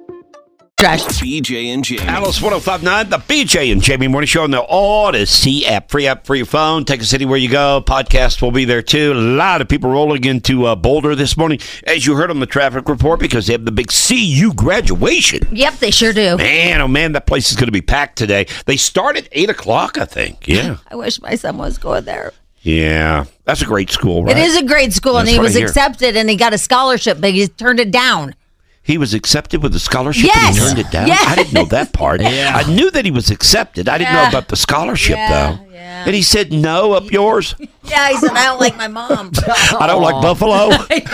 B J and Jamie. Alice one oh five point nine, the B J and Jamie Morning Show on the Odyssey app. Free app for your phone. Take us anywhere you go. Podcast will be there too. A lot of people rolling into uh, Boulder this morning, as you heard on the traffic report, because they have the big C U graduation. Yep, they sure do. Man, oh man, that place is going to be packed today. They start at eight o'clock, I think. Yeah. I wish my son was going there. Yeah. That's a great school, right? It is a great school, That's and he right was here. accepted, and he got a scholarship, but he turned it down. He was accepted with a scholarship Yes. and he turned it down? Yes. I didn't know that part. Yeah. I knew that he was accepted. I didn't know Yeah. about the scholarship, Yeah, though. yeah. And he said, no, up yours. Yeah, he said, I don't like my mom. I don't like Buffalo.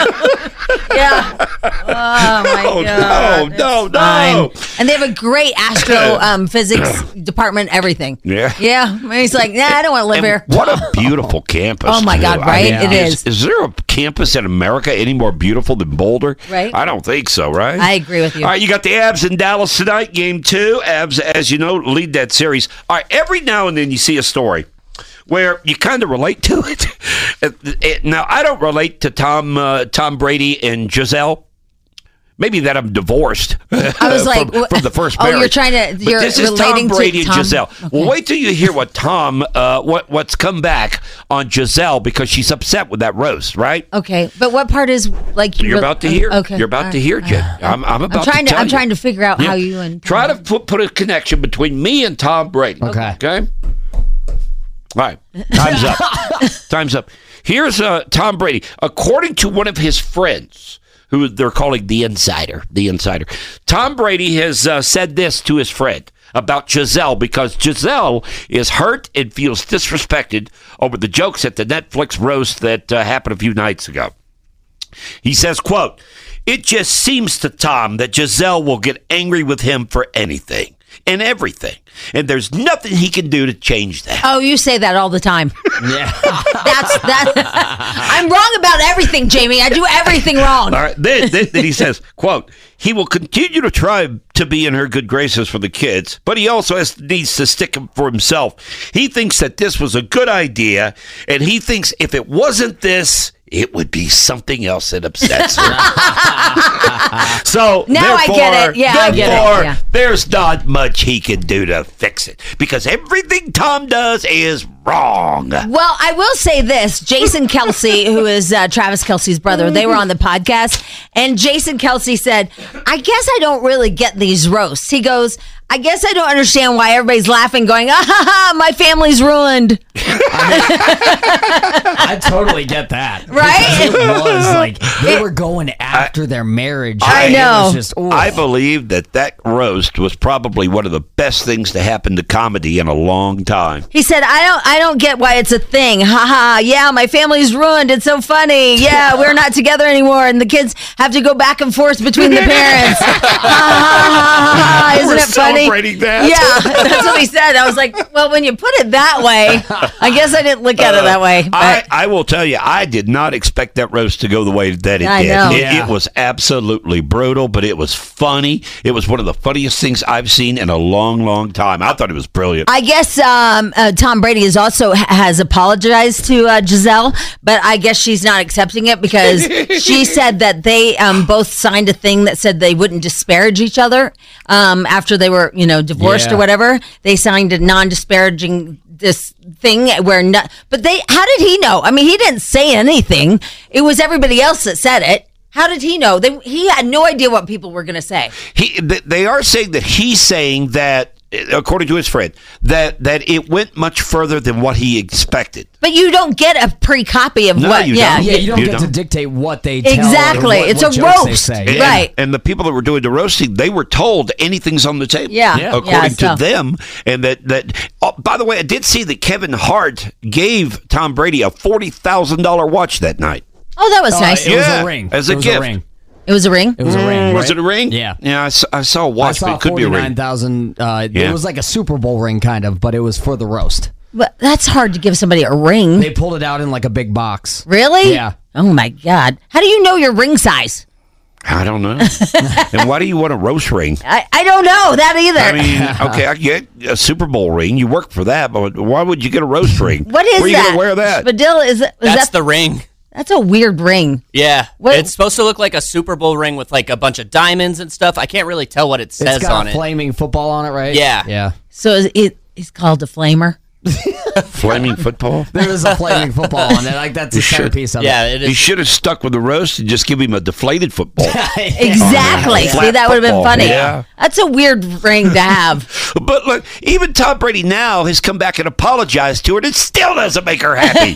Yeah. Oh, my Oh, God. no, no, It's no. fine. And they have a great astro um, physics department, everything. Yeah. Yeah. And he's like, nah, I don't want to live And here. what a beautiful campus. Oh, my too. God, I right? mean, It is. is. Is there a campus in America any more beautiful than Boulder? Right. I don't think so, right? I agree with you. All right, you got the Avs in Dallas tonight, game two. Avs, as you know, lead that series. All right, every now and then you see a story where you kind of relate to it. Now, I don't relate to Tom uh, Tom Brady and Giselle. Maybe that I'm divorced. I was like, from, wh- from the first oh, marriage. you're trying to- But you're this is Tom relating to Brady and Tom- Giselle. Okay. Well, wait till you hear what Tom, uh, what what's come back on Giselle because she's upset with that roast, right? Okay, but what part is like You're about to hear. Okay, You're about all to right. hear, Jen. I'm, I'm about I'm trying to to. tell I'm you. trying to figure out Yeah. how you and Try to put, put a connection between me and Tom Brady. Okay. Okay. All right. Time's up. Time's up. Here's uh, Tom Brady. According to one of his friends, who they're calling the insider, the insider, Tom Brady has uh, said this to his friend about Giselle because Giselle is hurt and feels disrespected over the jokes at the Netflix roast that uh, happened a few nights ago. He says, quote, "It just seems to Tom that Giselle will get angry with him for anything and everything, and there's nothing he can do to change that." Oh, you say that all the time. Yeah. That's that. I'm wrong about everything, Jamie. I do everything wrong. All right. Then, then, then he says, quote, "He will continue to try to be in her good graces for the kids, but he also has, needs to stick up for himself. He thinks that this was a good idea, and he thinks if it wasn't this, it would be something else that upsets her." So Now I therefore, get it. Yeah, I get it. therefore, Yeah. there's not much he can do to fix it because everything Tom does is wrong. Well, I will say this. Jason Kelsey, who is uh, Travis Kelsey's brother, they were on the podcast, and Jason Kelsey said, I guess I don't really get these roasts. He goes, I guess I don't understand why everybody's laughing, going, ah, ha, ha, my family's ruined. I totally get that. Right? Because it was like they were going after their marriage. I It know. was just, ooh. I believe that that roast was probably one of the best things to happen to comedy in a long time. He said, I don't I don't get why it's a thing. Ha ha. Yeah, my family's ruined. It's so funny. Yeah, we're not together anymore, and the kids have to go back and forth between the parents. Ha ha ha ha. Isn't We're it funny? celebrating that. Yeah, that's what he said. I was like, well, when you put it that way, I guess I didn't look at it that way. But I, I will tell you, I did not expect that roast to go the way that that it I did. know. It, Yeah. it was absolutely brutal, but it was funny. It was one of the funniest things I've seen in a long, long time. I thought it was brilliant. I guess um, uh, Tom Brady is also has apologized to uh, Giselle, but I guess she's not accepting it because she said that they um, both signed a thing that said they wouldn't disparage each other um, after they were, you know, divorced Yeah. or whatever. They signed a non-disparaging this thing where, no, but they. How did he know? I mean, he didn't say anything. It was everybody else that said it. How did he know? They, he had no idea what people were going to say. He, th- they are saying that he's saying that, according to his friend, that that it went much further than what he expected. But you don't get a pre-copy of No, what. you yeah, don't. Yeah, you don't You get to don't. dictate what they tell. Exactly. or what- It's what a jokes they roast. say. And- Right. And the people that were doing the roasting, they were told anything's on the table. Yeah. Yeah. According Yeah, to so- them. And that, that oh, by the way, I did see that Kevin Hart gave Tom Brady a forty thousand dollars watch that night. Oh, that was Uh, nice. It was Yeah, a ring. as a it was gift. A ring. It was a ring. It was a ring. Mm, Was right? it a ring? Yeah. Yeah, I, s- I saw a I watch, saw but it could be a forty-nine ring. thousand. Uh, Yeah. It was like a Super Bowl ring, kind of, but it was for the roast. But that's hard to give somebody a ring. They pulled it out in like a big box. Really? Yeah. Oh my God. How do you know your ring size? I don't know. And why do you want a roast ring? I, I don't know that either. I mean, okay, I get a Super Bowl ring. You work for that, but why would you get a roast ring? what is Where are you that? going to wear that? Spadil, is, it, is That's that the ring. That's a weird ring. Yeah. What- It's supposed to look like a Super Bowl ring with like a bunch of diamonds and stuff. I can't really tell what it says It's got on a it. flaming football on it, right? Yeah. Yeah. So is it, it's called a flamer. Flaming football? There is a flaming football on it. Like that's the You should. centerpiece of Yeah, it. it He is. should have stuck with the roast and just give him a deflated football. Exactly. Flat See, that would have been football. funny. Yeah. That's a weird ring to have. But look, even Tom Brady now has come back and apologized to her, and it still doesn't make her happy.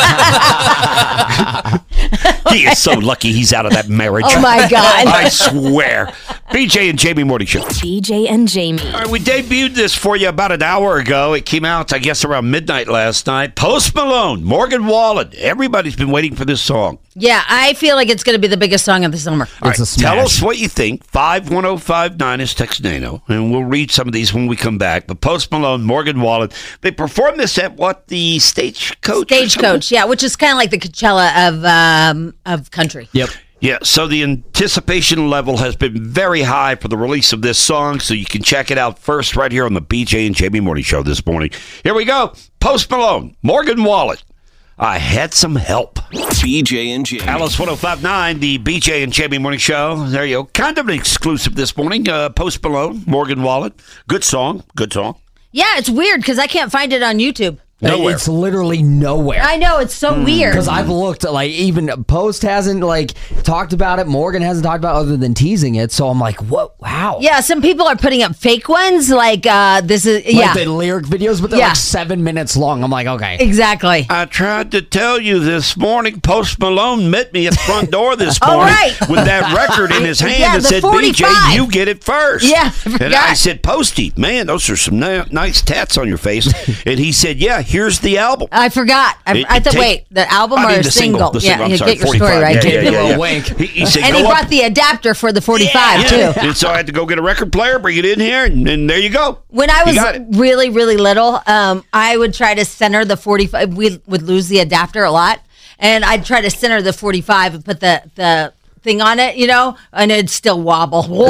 He is so lucky he's out of that marriage. Oh my God. I swear. B J and Jamie Morning Show. B J and Jamie. All right, we debuted this for you about an hour ago. It came out, I guess, around midnight last night. Post Malone, Morgan Wallen. Everybody's been waiting for this song. Yeah, I feel like it's going to be the biggest song of the summer. All It's a right, smash. tell us what you think. five one zero five nine is text Nano, and we'll read some of these when we come back. But Post Malone, Morgan Wallen, they performed this at what, the Stagecoach? or Stagecoach, something? yeah, which is kind of like the Coachella of um, of country. Yep. Yeah, so the anticipation level has been very high for the release of this song, so you can check it out first right here on the B J and Jamie Morning Show this morning. Here we go. Post Malone, Morgan Wallen. I had some help. B J and Jamie. Alice one oh five point nine, the B J and Jamie Morning Show. There you go. Kind of an exclusive this morning. Uh, Post Malone, Morgan Wallen. Good song. Good song. Yeah, it's weird because I can't find it on YouTube. Nowhere. It's literally nowhere. I know, it's so weird. Because I've looked, like, even Post hasn't, like, talked about it. Morgan hasn't talked about it other than teasing it. So I'm like, what? How? Yeah, some people are putting up fake ones, like uh, this is, Like yeah, the lyric videos, but they're Yeah. like seven minutes long. I'm like, okay. exactly. I tried to tell you this morning. Post Malone met me at the front door this All morning right. with that record in his hand Yeah, and the said, B J, forty-five. you get it first. Yeah, I And forgot. I said, Posty, man, those are some ni- nice tats on your face. And he said, yeah, here's the album. I forgot. I, It- I it thought, take- wait, the album I or mean, a the single? The yeah, single. I'm you sorry, get your story forty-five. right, Yeah, Jake. yeah, yeah, yeah. Wink. He, he said, And go he up- brought the adapter for the forty-five, Yeah. too. And so I had to go get a record player, bring it in here, and, and there you go. When I You was got it. really, really little, um, I would try to center the forty-five. We would lose the adapter a lot. And I'd try to center the forty-five and put the, the thing on it, you know, and it'd still wobble. Whoa,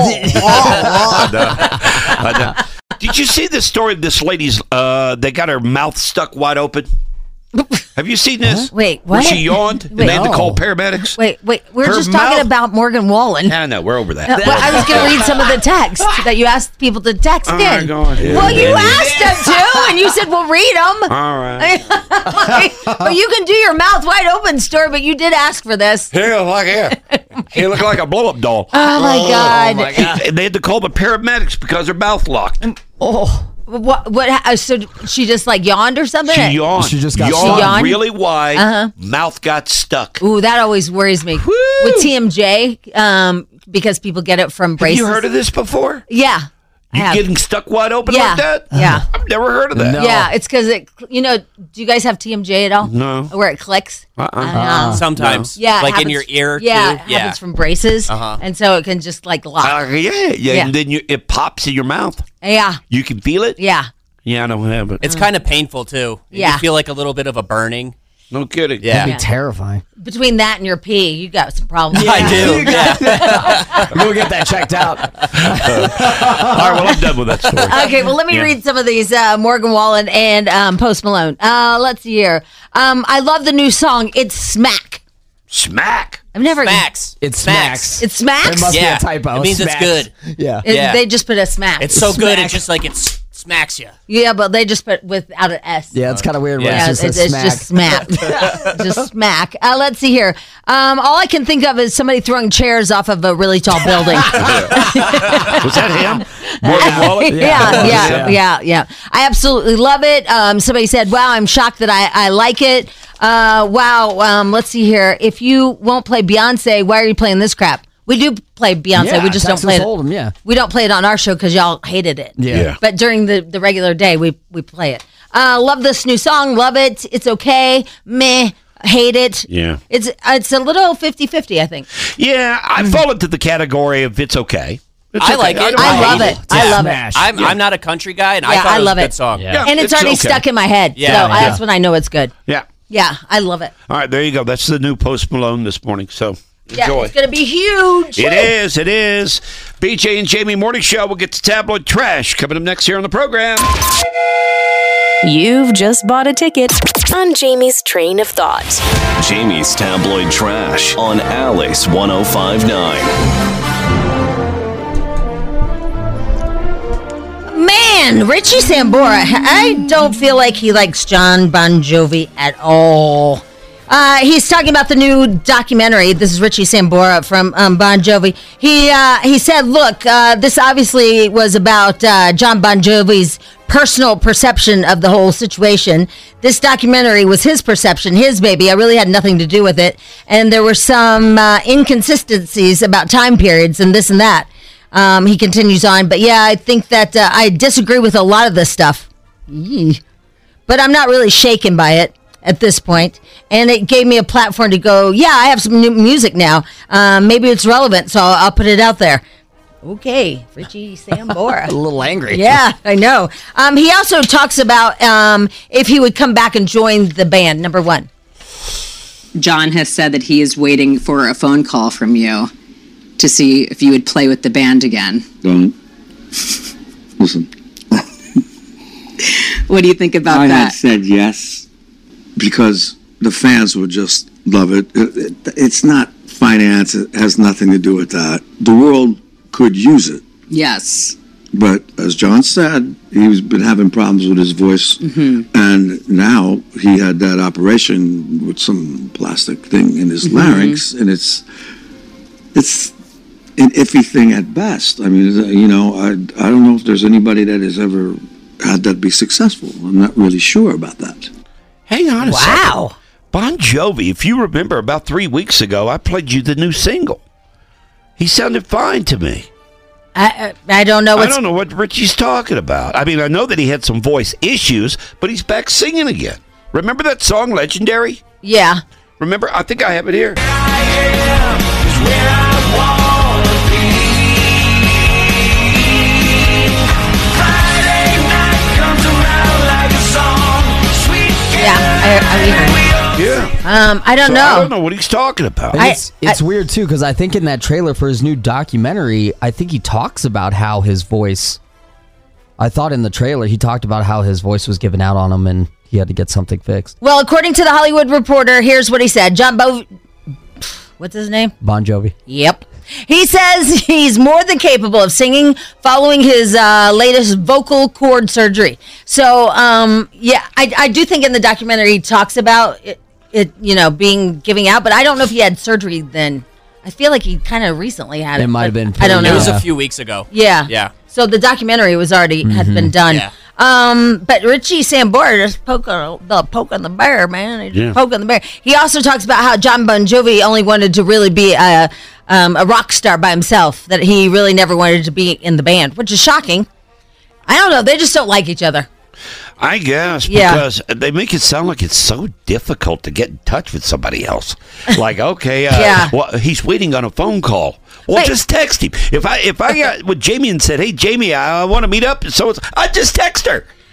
I know. I know. Did you see this story of this lady's, uh, they got her mouth stuck wide open? Have you seen this? Wait, Where what? she yawned and Wait. they had to No. call paramedics? Wait, wait. We're Her just talking mouth- about Morgan Wallen. I know, we're over that. Uh, well, I was going to read some of the text that you asked people to text All right, in. go on. Well, you Yeah. asked them to, and you said, "Well, read them." All right. But you can do your mouth wide open story, but you did ask for this. Yeah, like yeah. He looked like a blow-up doll. Oh my God! my God. And they had to call the paramedics because her mouth locked. Oh. What? What? uh, So she just like yawned or something? She yawned. She just got yawned, stuck. She yawned? really wide. Uh-huh. Mouth got stuck. Ooh, that always worries me with T M J, um, because people get it from Have braces. you heard of this before? Yeah. I You have. getting stuck wide open Yeah. like that? Yeah. I've never heard of that. No. Yeah, it's because it. You know, do you guys have T M J at all? No. Where it clicks. Uh-uh. I know. Sometimes. Yeah, it Like in happens- your ear, Yeah, too? it happens from braces, Uh-huh. and so it can just like lock. Uh, yeah, yeah, Yeah. and then you, it pops in your mouth. yeah, You can feel it. yeah. Yeah, I don't have it. It's kind of painful, too. Yeah. You feel like a little bit of a burning. No kidding. Yeah. That'd be terrifying. Between that and your pee, you got some problems. I do. Yeah. We'll get that checked out. All right, well, I'm done with that story. Okay, well, let me Yeah. read some of these uh, Morgan Wallen and um, Post Malone. Uh, let's see here. Um, I love the new song. It's Smack. Smack. I've never. Smacks. It smacks. It smacks. It must Yeah. be a typo. It means it's Smacks. good. Yeah. It- Yeah. They just put a smack. It's so good, Smack. it's just like it s- smacks you. yeah, but they just put without an S. Yeah, it's kind of weird when Yeah, it just it's, says it's smack. just smack. just smack. Uh, let's see here. Um, all I can think of is somebody throwing chairs off of a really tall building. Was that him? Morgan Wallen? yeah, yeah, Yeah. yeah, yeah, I absolutely love it. Um, somebody said, "Wow, I'm shocked that I, I like it." Uh, wow. Um, let's see here. If you won't play Beyonce, why are you playing this crap? We do play Beyonce. Yeah, we just Texas don't play it. Hold'em, yeah. We don't play it on our show because y'all hated it. Yeah. Yeah. But during the, the regular day, we we play it. Uh, love this new song. Love it. It's okay. Meh. Hate it. Yeah. It's it's a little fifty-fifty, I think. Yeah, I fall into the category of it's okay. It's I okay. like it. don't I hate love it. I love it. Smash. I'm, Yeah. I'm not a country guy, and I Yeah, thought I it was love a good it. song. Yeah. And it's, it's already okay. stuck in my head. Yeah, so yeah. that's when I know it's good. Yeah. Yeah, I love it. All right, there you go. That's the new Post Malone this morning. So Yeah, enjoy. it's going to be huge. It is. It is. B J and Jamie Morning Show. We'll get to tabloid trash coming up next here on the program. You've just bought a ticket on Jamie's Train of Thought. Jamie's Tabloid Trash on Alice ten fifty-nine. Man, Richie Sambora, I don't feel like he likes John Bon Jovi at all. Uh, he's talking about the new documentary. This is Richie Sambora from um, Bon Jovi. He uh, he said, look, uh, this obviously was about uh, John Bon Jovi's personal perception of the whole situation. This documentary was his perception, his baby. I really had nothing to do with it. And there were some uh, inconsistencies about time periods and this and that. Um, he continues on, but yeah, I think that uh, I disagree with a lot of this stuff. Yee. But I'm not really shaken by it at this point. And it gave me a platform to go, yeah, I have some new music now. Um, maybe it's relevant, so I'll, I'll put it out there. Okay, Richie Sambora. A little angry. Yeah, I know. Um, he also talks about um, if he would come back and join the band, number one. John has said that he is waiting for a phone call from you to see if you would play with the band again. Don't. Listen. What do you think about I that? had said yes because the fans would just love it. It- it- It's not finance. It has nothing to do with that. The world could use it. Yes. But as John said, he's been having problems with his voice. And now he had that operation with some plastic thing in his larynx. And it's it's an iffy thing at best. I mean, you know, I, I don't know if there's anybody that has ever had that be successful. I'm not really sure about that. Hang on a second. Wow. Bon Jovi, if you remember, about three weeks ago, I played you the new single. He sounded fine to me. I, I, I don't know I what's... don't know what Richie's talking about. I mean, I know that he had some voice issues, but he's back singing again. Remember that song, Legendary? Yeah. Remember? I think I have it here. Yeah, I, I mean, Yeah. um, I don't So know. I don't know what he's talking about. And I- it's it's weird too because I think in that trailer for his new documentary, I think he talks about how his voice. I thought in the trailer he talked about how his voice was given out on him and he had to get something fixed. Well, according to the Hollywood Reporter, here's what he said. John Bo... What's his name? Bon Jovi. Yep. He says he's more than capable of singing following his uh, latest vocal cord surgery. So, um, yeah, I, I do think in the documentary he talks about it, it, you know, being giving out, but I don't know if he had surgery then. I feel like he kind of recently had it. It might have but been I don't pretty- know. It was Yeah. a few weeks ago. Yeah. Yeah. So the documentary was already had been done. Yeah. Um, but Richie Sambora just poking the poking the bear, man. He's Yeah. poking the bear. He also talks about how John Bon Jovi only wanted to really be a um, a rock star by himself. That he really never wanted to be in the band, which is shocking. I don't know. They just don't like each other. I guess Yeah. because they make it sound like it's so difficult to get in touch with somebody else. Like, okay, uh, Yeah. well, he's waiting on a phone call. Well, Wait. just text him. If I if I got with Jamie and said, "Hey, Jamie, I, I want to meet up," so it's, I just text her.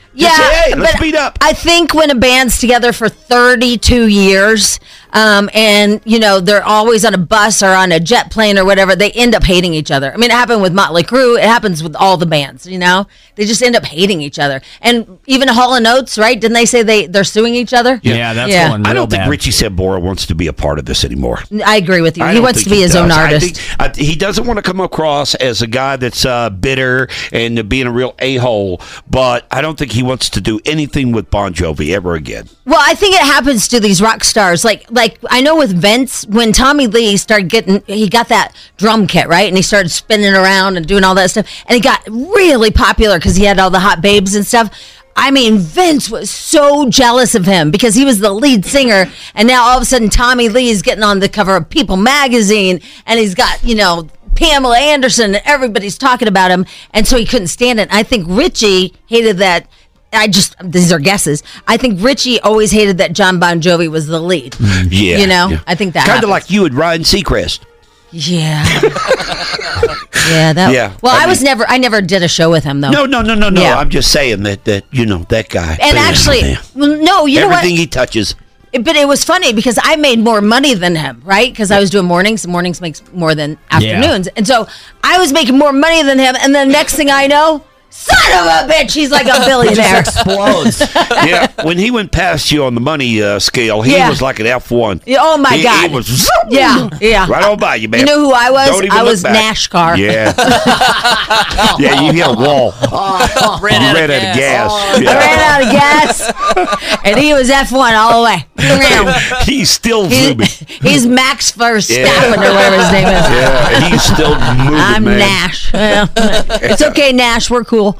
Yeah, Just say, hey, let's but meet up. I think when a band's together for thirty-two years, um, and you know they're always on a bus or on a jet plane or whatever, they end up hating each other. I mean, it happened with Motley Crue. It happens with all the bands. You know, they just end up hating each other. And even Hall and Oates, right? Didn't they say they they're suing each other? Yeah, that's going I real don't think bad. Richie Sambora wants to be a part of this anymore. I agree with you. I He don't wants think to be he his own does. I artist. think- I- he doesn't want to come across as a guy that's uh, bitter and being a real a-hole, but I don't think he wants to do anything with Bon Jovi ever again. Well, I think it happens to these rock stars. Like, like I know with Vince, when Tommy Lee started getting, he got that drum kit, right? And he started spinning around and doing all that stuff. And he got really popular because he had all the hot babes and stuff. I mean, Vince was so jealous of him because he was the lead singer. And now all of a sudden, Tommy Lee is getting on the cover of People magazine. And he's got, you know, Pamela Anderson. And everybody's talking about him. And so he couldn't stand it. I think Richie hated that. I just, these are guesses. I think Richie always hated that John Bon Jovi was the lead. Yeah. You know, yeah. I think that Kind of happens. like you and Ryan Seacrest. Yeah. yeah, that. Yeah, Well, I I, was mean- never, I never did a show with him though. No, no, no, no, no. Yeah. I'm just saying that, that you know, that guy. And Man, actually, man. well, no, you know what? Everything he touches. It- But it was funny because I made more money than him, right? Because I was doing mornings, and mornings makes more than afternoons. And so I was making more money than him. And the next thing I know, son of a bitch, he's like a billionaire. Explodes. Yeah, when he went past you on the money uh, scale, he Yeah. was like an F one. Yeah, oh my He- God. He was Yeah, yeah. right on by you, man. You know who I was? Don't even I look was back. NASCAR. Yeah. Yeah, you hit a wall. Ran You out of ran out of gas. I Yeah. ran out of gas, and he was F one all the way. He's still He- zooming. he's Max Verstappen Yeah. or whatever his name is. Yeah, he's still moving, I'm man. Nash. Well, it's okay, Nash. We're cool.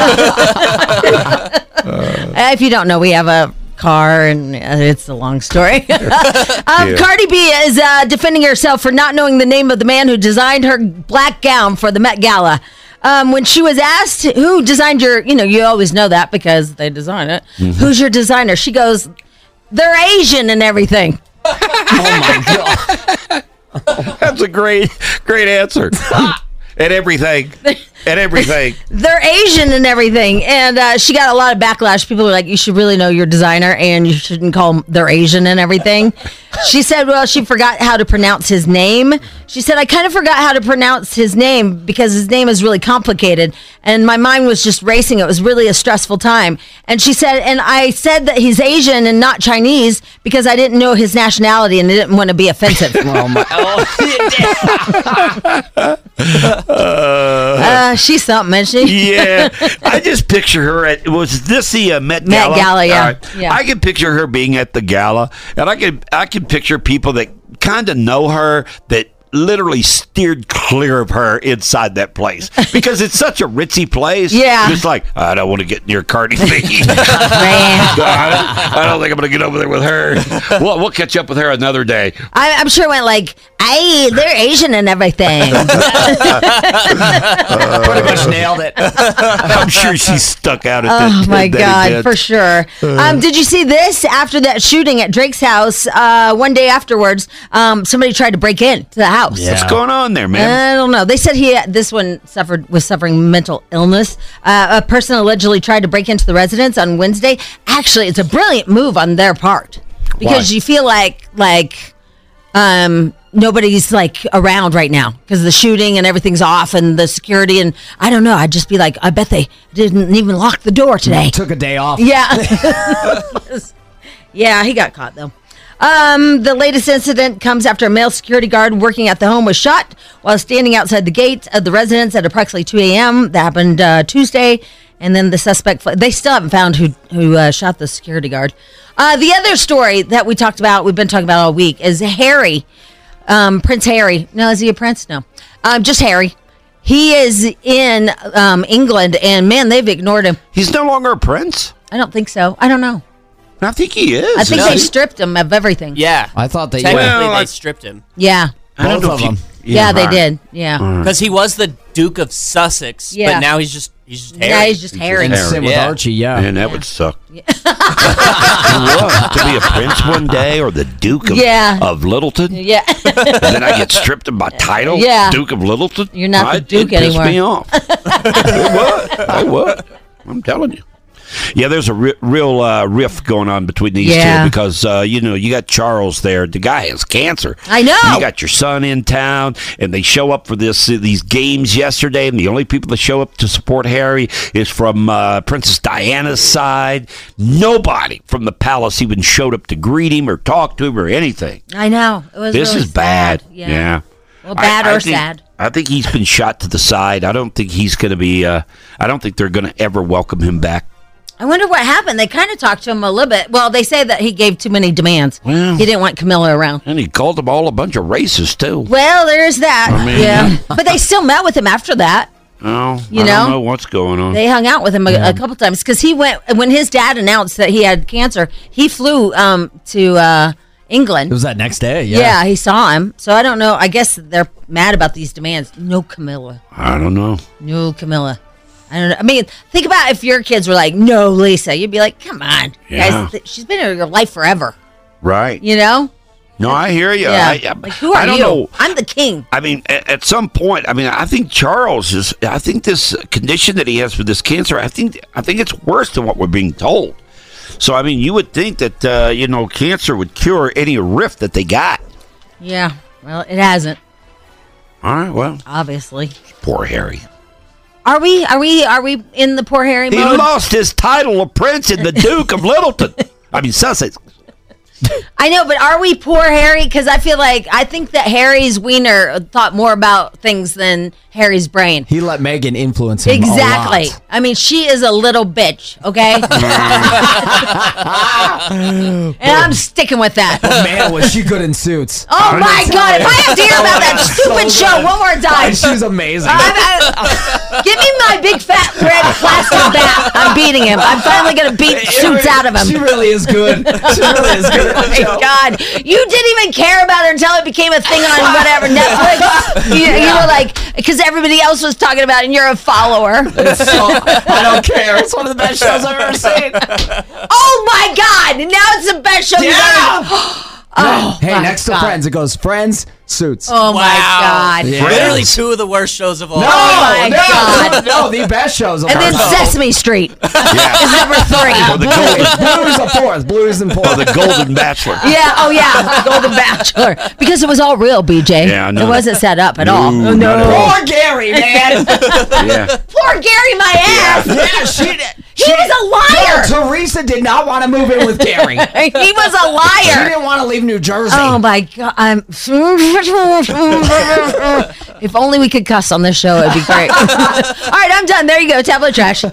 If you don't know, we have a car, and uh, it's a long story. um, Yeah. Cardi B is uh, defending herself for not knowing the name of the man who designed her black gown for the Met Gala. Um, when she was asked who designed your, you know, you always know that because they design it. Mm-hmm. Who's your designer? She goes, they're Asian and everything. That's a great, great answer. And everything. And everything. They're Asian and everything. And uh, she got a lot of backlash. People were like, you should really know your designer and you shouldn't call them they're Asian and everything. She said, well, she forgot how to pronounce his name. She said, I kind of forgot how to pronounce his name because his name is really complicated. And my mind was just racing. It was really a stressful time. And she said, and I said that he's Asian and not Chinese because I didn't know his nationality and I didn't want to be offensive. Oh my! uh, she's something, isn't she? Yeah, I just picture her at. Was this the uh, Met Met Gala? Gala, yeah. All right. Yeah. I can picture her being at the gala, and I can I can picture people that kind of know her that literally steered clear of her inside that place because it's such a ritzy place. Yeah. Just like, I don't want to get near Cardi B. Man. I, I don't think I'm going to get over there with her. We'll, we'll catch up with her another day. I, I'm sure it went like, hey, they're Asian and everything. Pretty much nailed it. I'm sure she's stuck out at Oh that my that God, event. for sure. Um, did you see this? After that shooting at Drake's house, uh, one day afterwards, um, somebody tried to break in to the house. What's going on there, man? I don't know. They said he this one suffered was suffering mental illness. Uh, a person allegedly tried to break into the residence on Wednesday. Actually, it's a brilliant move on their part because Why? you feel like like um, nobody's like around right now because the shooting and everything's off and the security and I don't know. I'd just be like, I bet they didn't even lock the door today. Took a day off. Yeah. Yeah, he got caught though. Um, the latest incident comes after a male security guard working at the home was shot while standing outside the gate of the residence at approximately two a.m. That happened uh, Tuesday, and then the suspect. Fl- they still haven't found who who uh, shot the security guard. Uh, the other story that we talked about, we've been talking about all week, is Harry, um, Prince Harry. No, is he a prince? No, um, just Harry. He is in um, England, and man, they've ignored him. He's no longer a prince? I don't think so. I don't know. I think he is. I think No, they he- stripped him of everything. Yeah. I thought they. Technically, Well, they I- stripped him. Yeah. I don't Both know of if you- them. Yeah, they all right. did. Yeah. Because he was the Duke of Sussex, Yeah. but now he's just he's just Harry. Yeah, he's just Harry. And same with Yeah. Archie. Yeah. Man, that would suck. What? To be a prince one day or the Duke of, Yeah. of Littleton? Yeah. And then I get stripped of my title? Yeah. Duke of Littleton? You're not the I- Duke it pissed anymore. me off. It would. It would. I'm telling you. Yeah, there's a re- real uh, rift going on between these Yeah. two because, uh, you know, you got Charles there. The guy has cancer. I know. You got your son in town, and they show up for this uh, these games yesterday, and the only people that show up to support Harry is from uh, Princess Diana's side. Nobody from the palace even showed up to greet him or talk to him or anything. I know. It was This really is bad. sad. Yeah. Yeah. Well, bad I- I or think- sad. I think he's been shot to the side. I don't think he's going to be. Uh, I don't think they're going to ever welcome him back. I wonder what happened. They kind of talked to him a little bit. Well, they say that he gave too many demands. Well- he didn't want Camilla around. And he called them all a bunch of racists too. Well, there's that. I mean- yeah. But they still met with him after that. Oh, You I know? don't know what's going on. They hung out with him a, a couple times because he went when his dad announced that he had cancer. He flew um, to uh, England. It was that next day. Yeah. Yeah, he saw him. So I don't know. I guess they're mad about these demands. No Camilla. I don't know. No Camilla. I don't know. I mean, think about if your kids were like, "No, Lisa," you'd be like, "Come on, Yeah. guys. Th- she's been in your life forever." Right. You know? No, I hear you. Yeah. I, I, Like, who are I don't you? know. I'm the king. I mean, at, at some point, I mean, I think Charles is. I think this condition that he has with this cancer. I think. I think it's worse than what we're being told. So, I mean, you would think that uh, you know, cancer would cure any rift that they got. Yeah. Well, it hasn't. All right. Well, Obviously. poor Harry. Are we? Are we? Are we in the poor Harry He mode? lost his title of prince and the Duke of Littleton. I mean, Sussex. I know, but are we poor Harry? Because I feel like I think that Harry's wiener thought more about things than Harry's brain. He let Meghan influence him. Exactly. A lot. I mean, she is a little bitch. Okay. And I'm sticking with that. But man, was she good in Suits. Oh my God! If I have to hear about that Oh, stupid so show good. one more time, She was amazing. I- I- give me my big fat red plastic bat. I'm beating him. I'm finally gonna beat Suits out of him. She really is good. She really is good. Oh my God! You didn't even care about her until it became a thing on whatever Netflix. You, you were like, because everybody else was talking about it, and you're a follower. So, I don't care. It's one of the best shows I've ever seen. Oh my God! Now it's the best show you've Yeah. ever. Oh, Hey, my next God. to Friends, it goes Friends, Suits. Oh my God! Yeah. Literally two of the worst shows of all No, time. my no, God. no, the best shows of And all then time. Sesame Street Yeah. is number three. Or the Golden, Blues are fourth. Blues and or fourth. the Golden Bachelor. Yeah, oh yeah, the Golden Bachelor. Because it was all real, B J. Yeah, I know. It wasn't set up at No, all. not at all. Poor Gary, man. Yeah. Poor Gary, my ass. Yeah, she did. He was a liar. No, Teresa did not want to move in with Gary. He was a She liar. didn't want to leave New Jersey. Oh my God! I'm. If only we could cuss on this show, it'd be great. All right, I'm done. There you go. Tablet trash.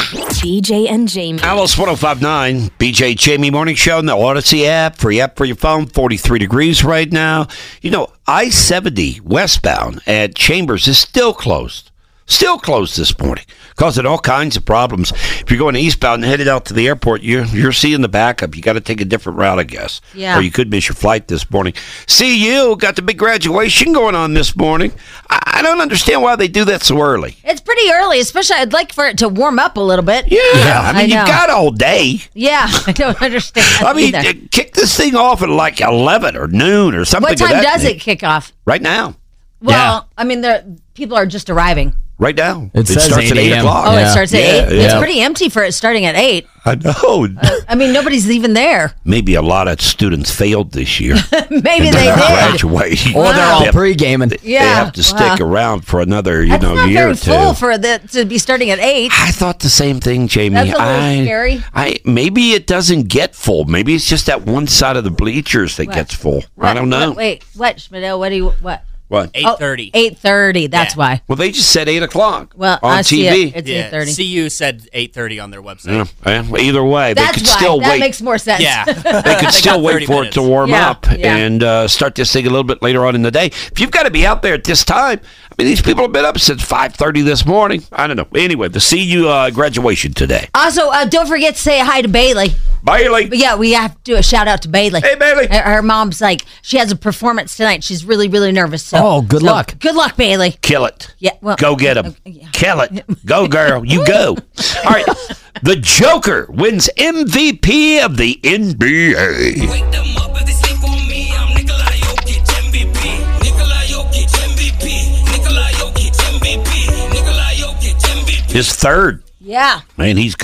B J and Jamie. Alice one oh five point nine, B J Jamie Morning Show on the Odyssey app, free app for your phone, forty-three degrees right now. You know, I seventy westbound at Chambers is still closed. Still closed this morning, causing all kinds of problems. If you're going eastbound and headed out to the airport, you're, you're seeing the backup. You got to take a different route, I guess. Yeah. Or you could miss your flight this morning. C U got the big graduation going on this morning. I, I don't understand why they do that so early. It's pretty early, especially I'd like for it to warm up a little bit. Yeah, I mean, I you know. got all day. Yeah, I don't understand. I mean, either. uh, kick this thing off at like eleven or noon or something. What of time that does nature. it kick off? Right now. Well, I mean, the people are just arriving. Right now. It says starts at eight eight a.m. o'clock. Oh, Yeah. it starts at Yeah, eight. It's yeah. pretty empty for it starting at eight. I know. I mean, nobody's even there. Maybe a lot of students failed this year. Maybe And they they're did. graduating. Or they're all They have- pre-gaming. They Yeah, have to stick well. around for another, you That's know, not year very or two. full for the to be starting at eight. I thought the same thing, Jamie. That's a little I, scary. I maybe it doesn't get full. Maybe it's just that one side of the bleachers that What? gets full. What- I don't know. What, wait, what, Schmidl? What do you what? What? eight thirty. Eight thirty. That's Yeah. why. Well, they just said eight o'clock Well, on I T see V. it. It's Yeah, eight thirty. C U said eight thirty on their website. Yeah, well, either way, they That's could why. still that wait. makes more sense. Yeah. They could still got wait thirty for minutes. it to warm Yeah, up yeah. and uh, start this thing a little bit later on in the day. If you've got to be out there at this time, I mean, these people have been up since five thirty this morning. I don't know. Anyway, the C U uh, graduation today. Also, uh, don't forget to say hi to Bailey. Bailey. But yeah, we have to do a shout out to Bailey. Hey, Bailey. Her, her mom's like, she has a performance tonight. She's really, really nervous. So, Oh, good so luck. Good luck, Bailey. Kill it. Yeah, well, Go get him. uh, yeah. Kill it. Go, girl. You go. All right. The Joker wins M V P of the N B A. Wake them up if they sleep on me. I'm Nikola Jokic, M V P. Nikola Jokic, M V P. Nikola Jokic, M V P. Nikola Jokic, M V P. His third. Yeah. Man, he's good.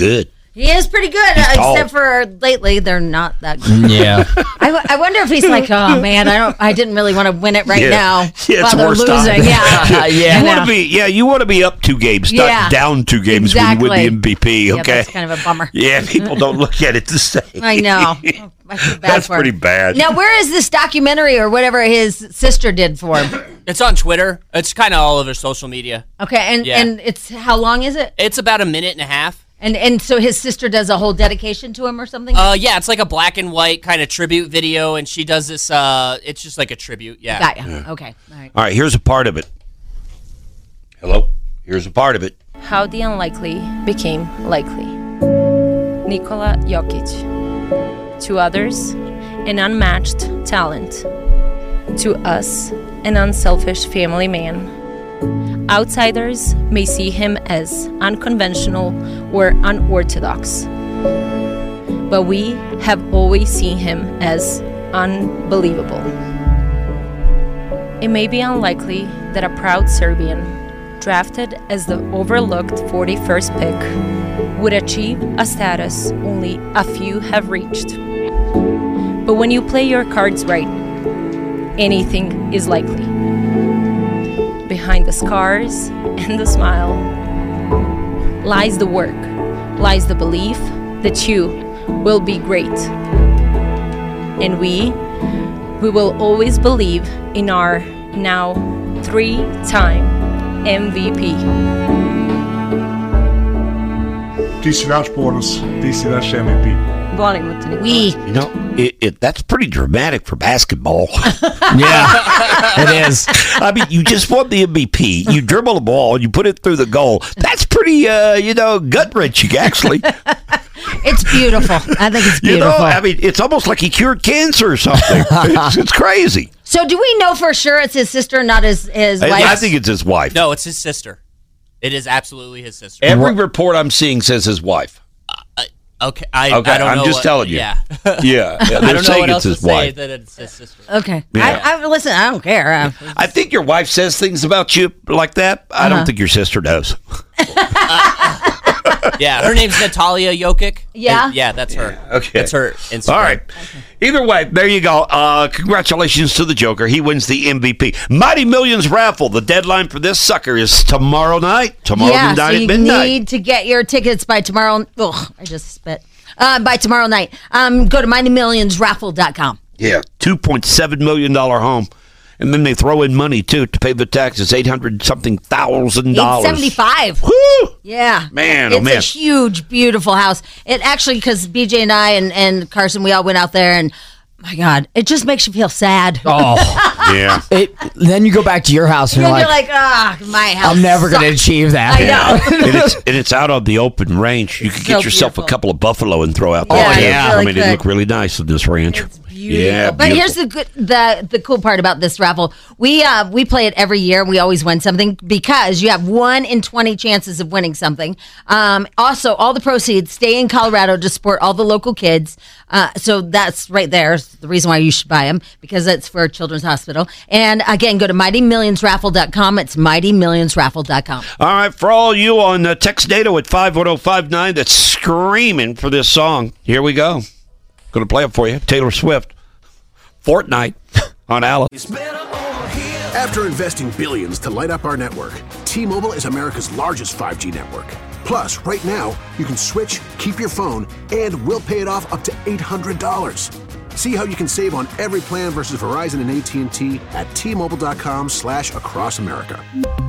He is pretty good, uh, except for lately they're not that good. Yeah. I, w- I wonder if he's like, oh man, I don't, I didn't really want to win it right Yeah. now Yeah, it's while they're worse losing. time. Yeah, yeah. You want to be, yeah, you want to be up two games, not Yeah. down two games Exactly. when you win the M V P. Yeah, Okay, that's kind of a bummer. yeah, people don't look at it the same. I know. Oh, I feel bad That's for him. pretty bad. Now, where is this documentary or whatever his sister did for him? It's on Twitter. It's kind of all over social media. Okay, and Yeah. and it's how long is it? It's about a minute and a half. And and so his sister does a whole dedication to him or something? Uh, yeah, it's like a black and white kind of tribute video, and she does this. Uh, it's just like a tribute. Yeah. Got ya. Okay. All right. All right, here's a part of it. Hello, here's a part of it. How the unlikely became likely. Nikola Jokic. To others, an unmatched talent. To us, an unselfish family man. Outsiders may see him as unconventional or unorthodox, but we have always seen him as unbelievable. It may be unlikely that a proud Serbian, drafted as the overlooked forty-first pick, would achieve a status only a few have reached. But when you play your cards right, anything is likely. Behind the scars and the smile lies the work, lies the belief that you will be great. And we, we will always believe in our now three-time M V P. Ti si naš ponos, ti si naš M V P. Volimo te, Nikola. You know, it, it that's pretty dramatic for basketball. Yeah, it is. I mean, you just won the M V P. You dribble the ball and you put it through the goal. That's pretty, uh, you know, gut wrenching. Actually, It's beautiful. I think it's you beautiful. know, I mean, it's almost like he cured cancer or something. it's, it's crazy. So do we know for sure it's his sister, not his, his I, wife? I think it's his wife. No, it's his sister. It is absolutely his sister. Every report I'm seeing says his wife. Okay, I, Okay, I don't I'm know just what- telling you. Yeah, Yeah, yeah, I they're don't know saying what it's else to his say wife. that it's his sister. Okay. Yeah. I, I, listen, I don't care. Uh, I think your wife says things about you like that. I Uh-huh. don't think your sister does. Yeah, her name's Natalia Jokic. Yeah? And- yeah, that's her. Okay. That's her Instagram. All right. Either way, there you go. Uh, congratulations to the Joker. He wins the M V P. Mighty Millions raffle. The deadline for this sucker is tomorrow night. Tomorrow yeah, night so at you midnight. need to get your tickets by tomorrow. Ugh, I just spit. Uh, by tomorrow night. Um, go to mighty millions raffle dot com. Yeah, two point seven million dollars home. And then they throw in money, too, to pay the taxes, eight hundred something thousand dollars. eight seventy-five. Woo! Yeah. Man, oh, it's man. a huge, beautiful house. It actually, because B J and I and, and Carson, we all went out there, and my God, it just makes you feel sad. Oh, yeah. It, then you go back to your house and You're you're like, like, ah, my house. I'm never going to sucks." achieve that. I know. and, it's, and it's out on the open range. You could So get yourself beautiful. a couple of buffalo and throw out Yeah, there. it's too. really I mean, good. they look really nice in this ranch. Beautiful. Yeah, But here's the good, the the cool part about this raffle. We uh we play it every year. We always win something because you have one in twenty chances of winning something. Um, also, all the proceeds stay in Colorado to support all the local kids. Uh, so that's right there. The reason why you should buy them, because it's for Children's Hospital. And again, go to mighty millions raffle dot com. It's mighty millions raffle dot com. All right, for all you on uh, text data at five one zero five nine that's screaming for this song, here we go. Going to play it for you. Taylor Swift, Fortnite on Alice. After investing billions to light up our network, T-Mobile is America's largest five G network. Plus, right now, you can switch, keep your phone, and we'll pay it off up to eight hundred dollars. See how you can save on every plan versus Verizon and A T and T at T Mobile dot com slash across America.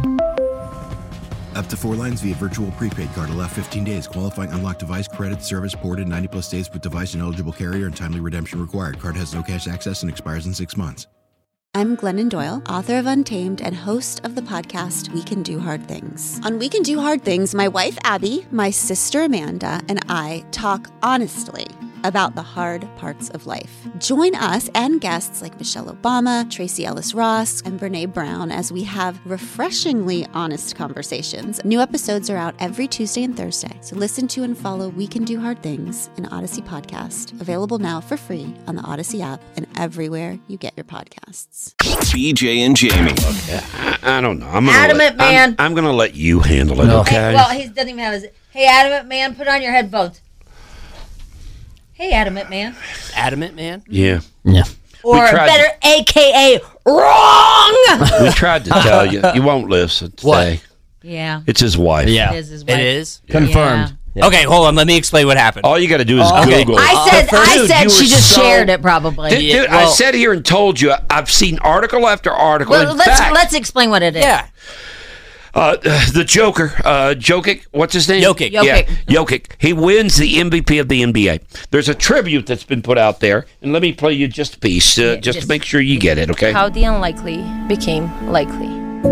Up to four lines via virtual prepaid card. Allow fifteen days. Qualifying unlocked device credit service ported ninety plus days with device and eligible carrier and timely redemption required. Card has no cash access and expires in six months. I'm Glennon Doyle, author of Untamed and host of the podcast We Can Do Hard Things. On We Can Do Hard Things, my wife Abby, my sister Amanda, and I talk honestly about the hard parts of life. Join us and guests like Michelle Obama, Tracy Ellis Ross, and Brene Brown as we have refreshingly honest conversations. New episodes are out every Tuesday and Thursday, so listen to and follow We Can Do Hard Things, an Odyssey podcast, available now for free on the Odyssey app and everywhere you get your podcasts. B J and Jamie. Okay. I, I don't know. I'm gonna Adamant let, Man. I'm, I'm going to let you handle it, No. okay? Hey, well, he doesn't even have his. Hey, Adamant Man, put on your headphones. Hey, Adamant Man. Adamant Man? Yeah. Yeah. Or tried better, A K A wrong. We tried to tell you. You won't listen today. What? Yeah. It's his wife. Yeah. It is his wife. It is? Confirmed. Yeah. Okay, hold on. Let me explain what happened. All you got to do is Oh, okay. Google. I said, Uh, I dude, said you she were just so- shared it probably. Dude, dude, I sat here and told you. I've seen article after article. Well, In let's fact, let's explain what it is. Yeah. Uh, the Joker, uh, Jokic, what's his name? Jokic. Yeah, Jokic. Jokic. He wins the M V P of the N B A. There's a tribute that's been put out there, and let me play you just a piece, uh, just, to make sure you get it, okay? How the unlikely became likely.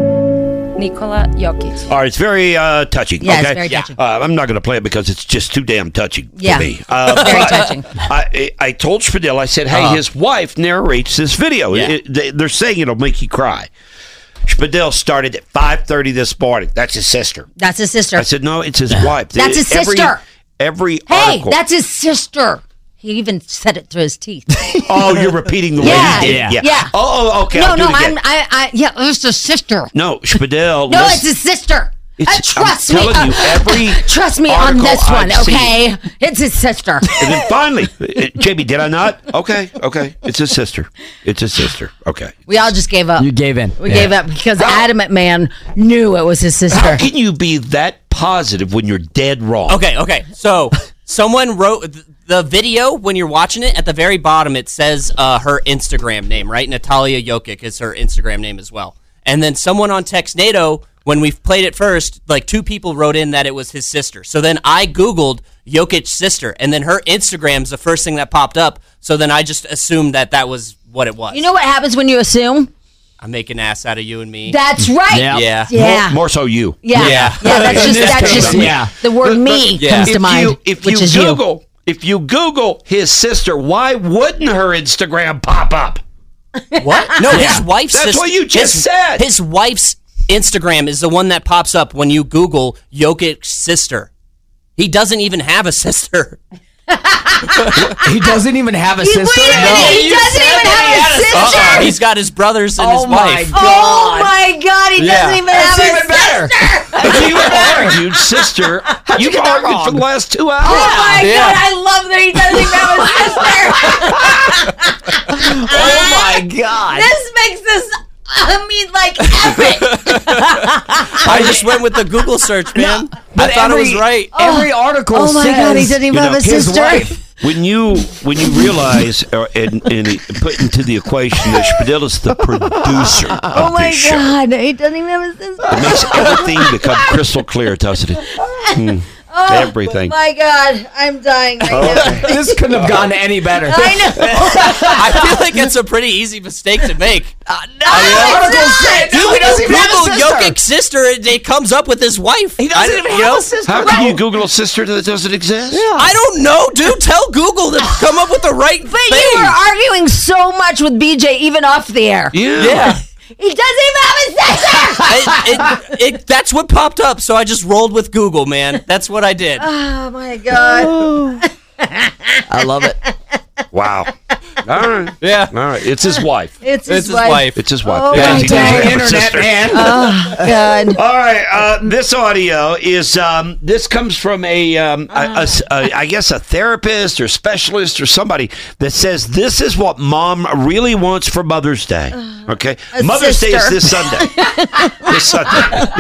Nikola Jokic. All right, it's very uh, touching. Yeah, it's okay? very touching. Uh, I'm not going to play it because it's just too damn touching Yeah. to me. Uh, Very but touching. I, I told Spadil, I said, hey, Uh-huh. his wife narrates this video. Yeah. It- they, they're saying it'll make you cry. Spadil started at five thirty this morning. That's his sister. That's his sister. I said, no, it's his wife. That's his Every- sister. Every Hey, article. that's his sister. He even said it through his teeth. Oh, you're repeating the way Yeah, he did. yeah, yeah. Oh, oh, okay. no, I'll do no, it again. I'm, I, I, yeah, it's his sister. No, Spadil. No, listen- it's his sister. It's- Uh, trust I'm me. telling you, uh, every trust me on article this one, I've seen- okay? It's his sister. And then finally, uh, Jamie, did I not? Okay, okay. It's his sister. It's his sister. Okay. We all just gave up. You gave in. We Yeah. gave up because Adamant Man knew it was his sister. How can you be that positive when you're dead wrong? Okay, okay. So someone wrote th- the video when you're watching it at the very bottom. It says uh, her Instagram name, right? Natalia Jokic is her Instagram name as well. And then someone on TextNado, when we played it first, like two people wrote in that it was his sister. So then I Googled Jokic's sister, and then her Instagram's the first thing that popped up. So then I just assumed that that was what it was. You know what happens when you assume? I'm making an ass out of you and me. That's right. Yeah. Yeah. Yeah. More, more so you. Yeah. Yeah. Yeah, that's In just this that's case, just yeah. the word me Yeah. comes to If mind, you, if which you is Google, if you Google his sister, why wouldn't her Instagram pop up? What? No, his wife's That's sis- what you just his, said. His wife's Instagram is the one that pops up when you Google Jokic's sister. He doesn't even have a sister. He doesn't even have a He- sister. wait a minute, he You doesn't said even that have he a had sister? Uh-uh. He's got his brothers and his Oh my wife. God. Oh my God, he Yeah. doesn't even That's have even a better. sister. You argued, sister. You've get that argued wrong? for the last two hours. Oh my Yeah. God, I love that he doesn't even have a sister. Oh my God. This makes this, I mean, like epic. I just went with the Google search, man. I thought it was right. Every article Oh my says God, he doesn't even you have know, a his sister. wife. When you when you realize uh, and, and put into the equation that Spadil is the producer of Oh my this show, God, he doesn't even have a sister. it makes everything become crystal clear, doesn't it? Mm, Oh, everything. my God, I'm dying right now. This couldn't have gone any better. I know. I feel like it's a pretty easy mistake to make. No, article said You he doesn't even have a Google sister. Jokic's sister, it, it comes up with his wife. He doesn't I- even you have know? a sister. How can you Google a sister that doesn't exist? I don't know, dude. Tell Google to come up with the right But thing. you were arguing so much with B J even off the air. Yeah. yeah. He doesn't even have a sister. it, it, it, that's what popped up, so I just rolled with Google, man. That's what I did. Oh my God. I love it. Wow. All right. Yeah. All right. It's his wife. It's his, It's his wife. It's his wife. Oh, Yeah, my he doesn't dang have a Internet sister. man. Oh God. All right, uh, this audio is um, this comes from a, um, a- a s- a- I guess a therapist or specialist or somebody that says this is what mom really wants for Mother's Day. Okay, A Mother's Day is sister. this Sunday. This Sunday.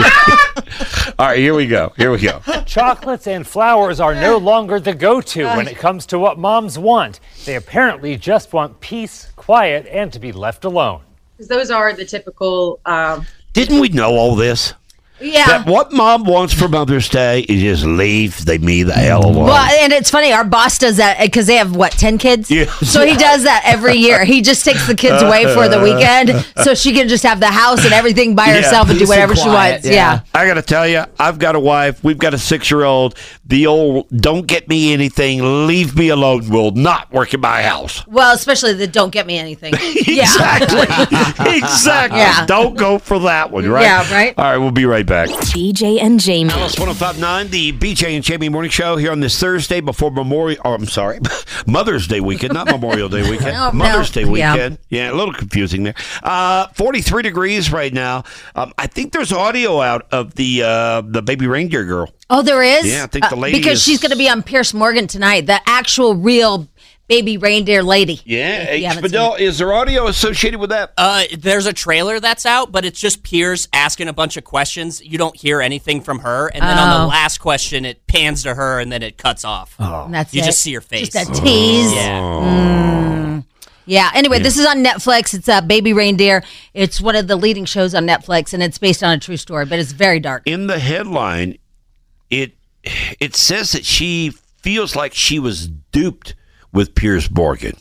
All right, here we go. Here we go. Chocolates and flowers are no longer the go-to when it comes to what moms want. They apparently just want peace, quiet, and to be left alone. Because those are the typical. Um, Didn't we know all this? Yeah. That what mom wants for Mother's Day is just leave they me the hell alone. Well, and it's funny. Our boss does that because they have what ten kids. Yeah. So he does that every year. He just takes the kids away for the weekend, so she can just have the house and everything by Yeah. herself and do Peace and whatever she quiet, wants. yeah. Yeah. I got to tell you, I've got a wife. We've got a six-year-old. The old "don't get me anything, leave me alone" will not work in my house. Well, especially the don't get me anything. Yeah. Exactly. Exactly. Yeah. Don't go for that one, right? Yeah, right. All right, we'll be right back. B J and Jamie. Alice one oh five point nine, the B J and Jamie Morning Show here on this Thursday before Memorial. Oh, I'm sorry, Mother's Day weekend, not Memorial Day weekend. No, Mother's no. Day Yeah. weekend. Yeah. a little confusing there. Uh, forty-three degrees right now. Um, I think there's audio out of the uh, the baby reindeer girl. Oh, there is? Yeah, I think the Uh, lady because is- she's going to be on Pierce Morgan tonight. The actual real baby reindeer lady. Yeah, If you haven't seen Spadell, is there audio associated with that? Uh, there's a trailer that's out, but it's just Piers asking a bunch of questions. You don't hear anything from her, and then on Oh. the last question, it pans to her, and then it cuts off. Oh, And that's you it. just see her face. Just a tease. Yeah. Mm. Yeah. Anyway, this is on Netflix. It's uh, Baby Reindeer. It's one of the leading shows on Netflix, and it's based on a true story, but it's very dark. In the headline, it it says that she feels like she was duped with Piers Morgan.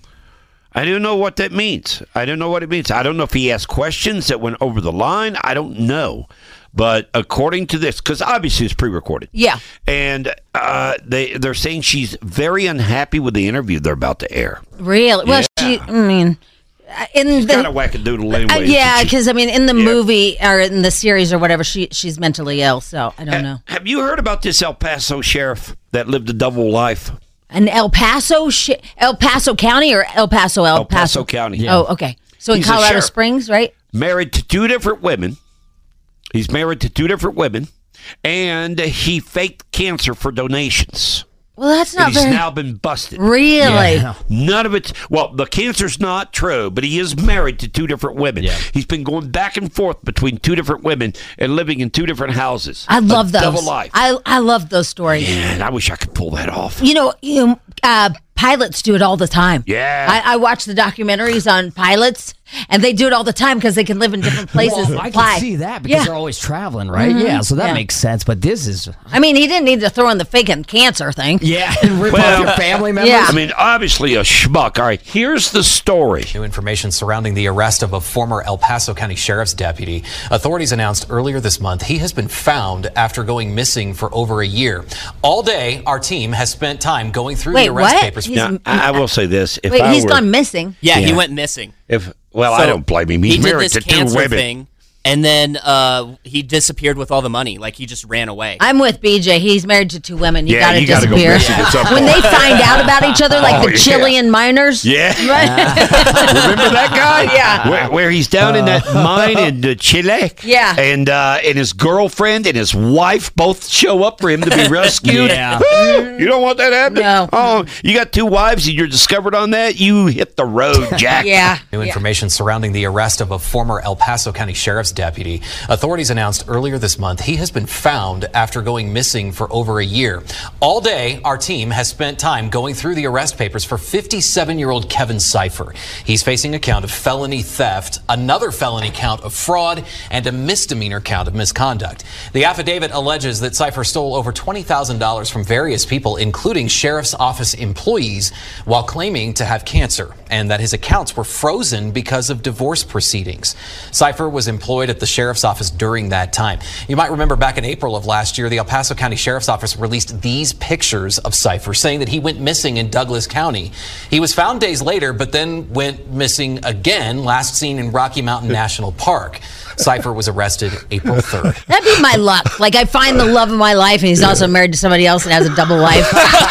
I don't know what that means. I don't know what it means. I don't know if he asked questions that went over the line. I don't know. But according to this, because obviously it's pre-recorded. Yeah. And uh, they, they're saying she's very unhappy with the interview they're about to air. Really? Well, Yeah. she, I mean, uh, in the. Kind of wackadoodle Uh, anyway. yeah, She- because I mean, in the Yeah. movie or in the series or whatever, she she's mentally ill. So I don't know. Have you heard about this El Paso sheriff that lived a double life? An El Paso, sh- El Paso County or El Paso, El, El Paso County. Oh, okay. So in He's a Colorado sheriff. Springs, right? Married to two different women. He's married to two different women, and he faked cancer for donations. Well, that's not And he's very. now been busted. Really? Yeah. None of it's well. The cancer's not true, but he is married to two different women. He's been going back and forth between two different women and living in two different houses. I love A those. Double life. I I love those stories. Man, I wish I could pull that off. You know, you know, uh, pilots do it all the time. Yeah. I, I watch the documentaries on pilots, and they do it all the time because they can live in different places. Well, and I fly. can see that because Yeah. they're always traveling, right? Mhm. Yeah, so that Yeah. makes sense. But this is, I mean, he didn't need to throw in the faking cancer thing. yeah, and rip Well, off your family members. Yeah. I mean, obviously a schmuck. All right, here's the story. New information surrounding the arrest of a former El Paso County Sheriff's deputy. Authorities announced earlier this month he has been found after going missing for over a year. All day, our team has spent time going through Wait, the arrest what? papers. He's- Now, I, I will say this: if Wait, I he's were, gone missing. Yeah, he Yeah. went missing. If well, So I don't blame him. He's he did married this to two cancer women. thing, and then uh, he disappeared with all the money. Like he just ran away. I'm with B J. He's married to two women. You Yeah, gotta you gotta go disappear. missing at some when point. they find out about each other, like Oh, the yeah. Chilean miners. Yeah. Right? Remember that guy? Yeah. Where, where he's down in that mine in uh, Chile. Yeah. And uh, and his girlfriend and his wife both show up for him to be rescued. Yeah. Woo! You don't want that happening? No. Oh, you got two wives and you're discovered on that? You hit the road, Jack. Yeah. New information surrounding the arrest of a former El Paso County Sheriff's deputy. Authorities announced earlier this month he has been found after going missing for over a year. All day, our team has spent time going through the arrest papers for fifty-seven-year-old Kevin Cipher. He's facing a count of felony theft, another felony count of fraud, and a misdemeanor count of misconduct. The affidavit alleges that Cipher stole over twenty thousand dollars from various people, including sheriff's office employees, while claiming to have cancer, and that his accounts were frozen because of divorce proceedings. Cipher was employed at the sheriff's office during that time. You might remember back in April of last year, the El Paso County Sheriff's Office released these pictures of Cipher, saying that he went missing in Douglas County. He was found days later, but then went missing again, last seen in Rocky Mountain National Park. Cipher was arrested April third. That'd be my luck. Like I find the love of my life, and he's also married to somebody else and has a double life.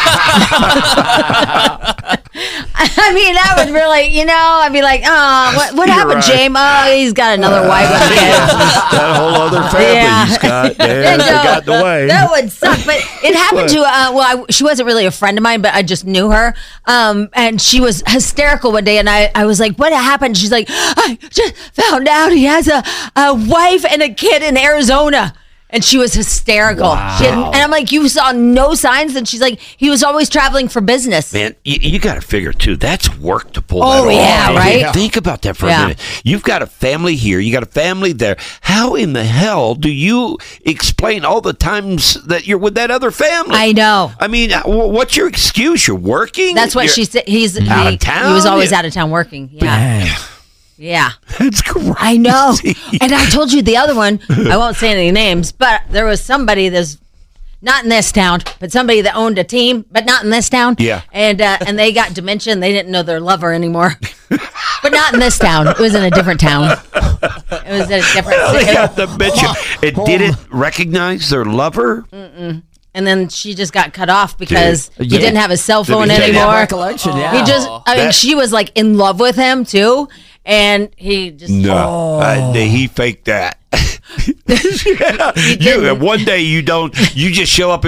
I mean, that would really, you know, I'd be like, oh, what, what You're happened, right. James? Oh, he's got another wife. That whole other family Yeah. he's got. Yeah, Yeah, no, they got in the way. That would suck. But it happened to, uh, well, I, she wasn't really a friend of mine, but I just knew her. Um, and she was hysterical one day. And I, I was like, what happened? She's like, I just found out he has a, a wife and a kid in Arizona. And she was hysterical. She had, and I'm like, you saw no signs? And she's like, he was always traveling for business. Man, you, you got to figure too. That's work to pull Oh, that off. yeah, right? Think about that for Yeah. a minute. You've got a family here. You got a family there. How in the hell do you explain all the times that you're with that other family? I know. I mean, uh, wh- what's your excuse? You're working. That's what You're she said. He's out he, of town. he was always Yeah. out of town working. Yeah. Yeah. That's crazy. I know. And I told you the other one, I won't say any names, but there was somebody that's not in this town, but somebody that owned a team, but not in this town. Yeah. And uh, and they got dementia and they didn't know their lover anymore. But not in this town. It was in a different town. It was in a different They city. got the bitch. It didn't recognize their lover. Mm-mm. And then she just got cut off because Dude. he Yeah. didn't have a cell Did he phone didn't have anymore. recollection, yeah. He just, I mean, That- she was like in love with him too. And he just, No, oh. uh, he faked that. Yeah. You, one day you don't, you just show up and go,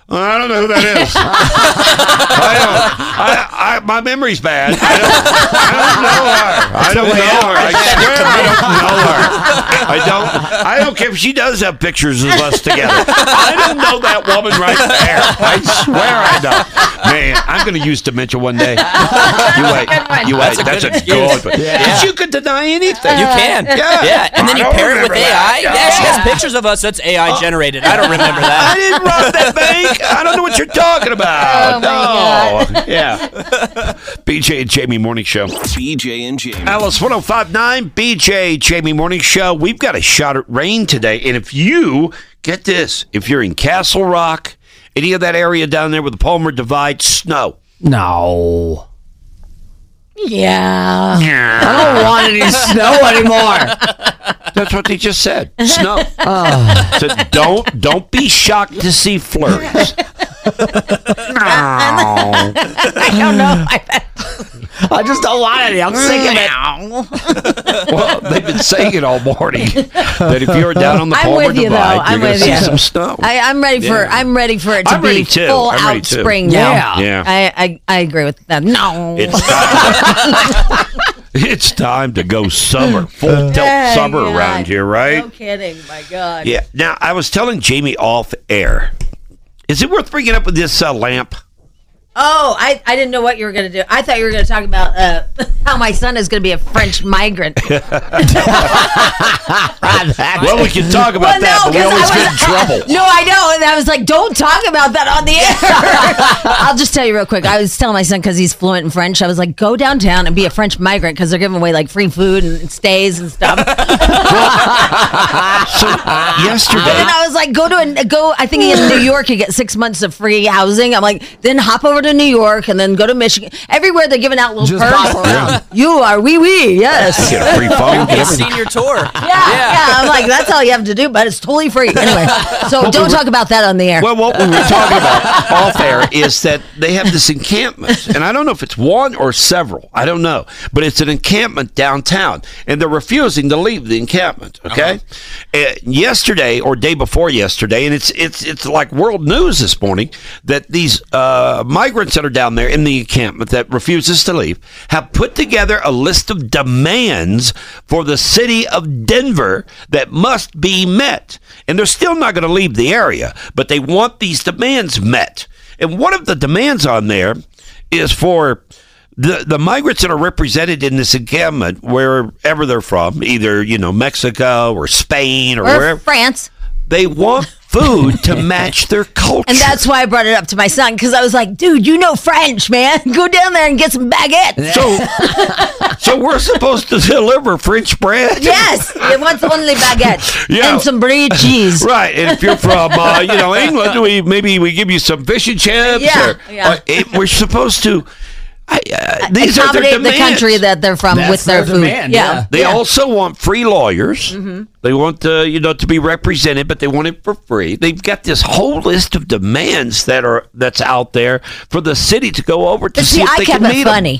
I don't know who that is. I don't. I, I, my memory's bad. I don't, I don't know her. I don't know her. I swear I don't know her. I don't. I don't care if she does have pictures of us together. I don't know that woman right there. I swear I don't. Man, I'm going to use dementia one day. You wait. You wait. That's a good one. Yeah. You could deny anything. You can. Yeah. Yeah. And then I you don't pair it with remember A I. that. Yeah, she has pictures of us. That's A I generated. I don't remember that. I didn't rob that bank. I don't know what you're talking about. Oh, my no. Yeah. B J and Jamie Morning Show. B J and Jamie. Alice one oh five point nine, B J, Jamie Morning Show. We've got a shot at rain today. And if you, get this, if you're in Castle Rock, any of that area down there with the Palmer Divide, snow. No. Yeah. I don't want any snow anymore. That's what they just said. Snow. Uh. So don't don't be shocked to see flurries. No. I don't know. I just don't want any. I'm sick of it. Well, they've been saying it all morning that if you're down on the I'm Palmer with you, Divide, though. you're I'm going to with see you. some snow. I, I'm ready for. Yeah. I'm ready for it to I'm be ready too. full I'm out ready too. spring Yeah. now. Yeah. I, I I agree with that. No. It's time to, it's time to go summer, full tilt Dang, summer God. around here, right? No kidding. My God. Yeah. Now, I was telling Jamie off air. Is it worth bringing up with this uh, lamp? Oh, I, I didn't know what you were going to do. I thought you were going to talk about uh, how my son is going to be a French migrant. Well, we can talk about Well, that, no, but we 'cause always I get in was- trouble. No, I know. And I was like, don't talk about that on the air. I'll just tell you real quick. I was telling my son, because he's fluent in French, I was like, go downtown and be a French migrant because they're giving away like free food and stays and stuff. So yesterday, And then I was like, go to a, go. I think in New York, you get six months of free housing. I'm like, then hop over to New York and then go to Michigan. Everywhere they're giving out little Just perks. pop around. You are wee wee, yes. get a free phone. Get a senior tour. Yeah, yeah, I'm like, that's all you have to do, but it's totally free. Anyway, so don't talk about that on the air. Well, what we were talking about off air is that they have this encampment, and I don't know if it's one or several. I don't know, but it's an encampment downtown, and they're refusing to leave the encampment. Okay, uh, yesterday or day before yesterday, and it's it's it's like world news this morning that these uh, migrants that are down there in the encampment that refuses to leave have put together a list of demands for the city of Denver that must be met, and they're still not going to leave the area, but they want these demands met. And one of the demands on there is for the the migrants that are represented in this encampment, wherever they're from, either, you know, Mexico or Spain or, Or wherever, France. they want food to match their culture. And that's why I brought it up to my son, because I was like, dude, you know French, man. Go down there and get some baguettes. So, so we're supposed to deliver French bread? Yes, it wants only baguettes Yeah. and some brie cheese. Right, and if you're from, uh, you know, England, we maybe we give you some fish and chips. Yeah, or, yeah. or it, we're supposed to. I, uh, these are their Accommodate the demands. country that they're from That's with their, their food. demand, yeah. yeah. They yeah. also want free lawyers. Mm-hmm. They want uh, you know to be represented, but they want it for free. They've got this whole list of demands that are that's out there for the city to go over to But see see, if I they kept can it meet funny.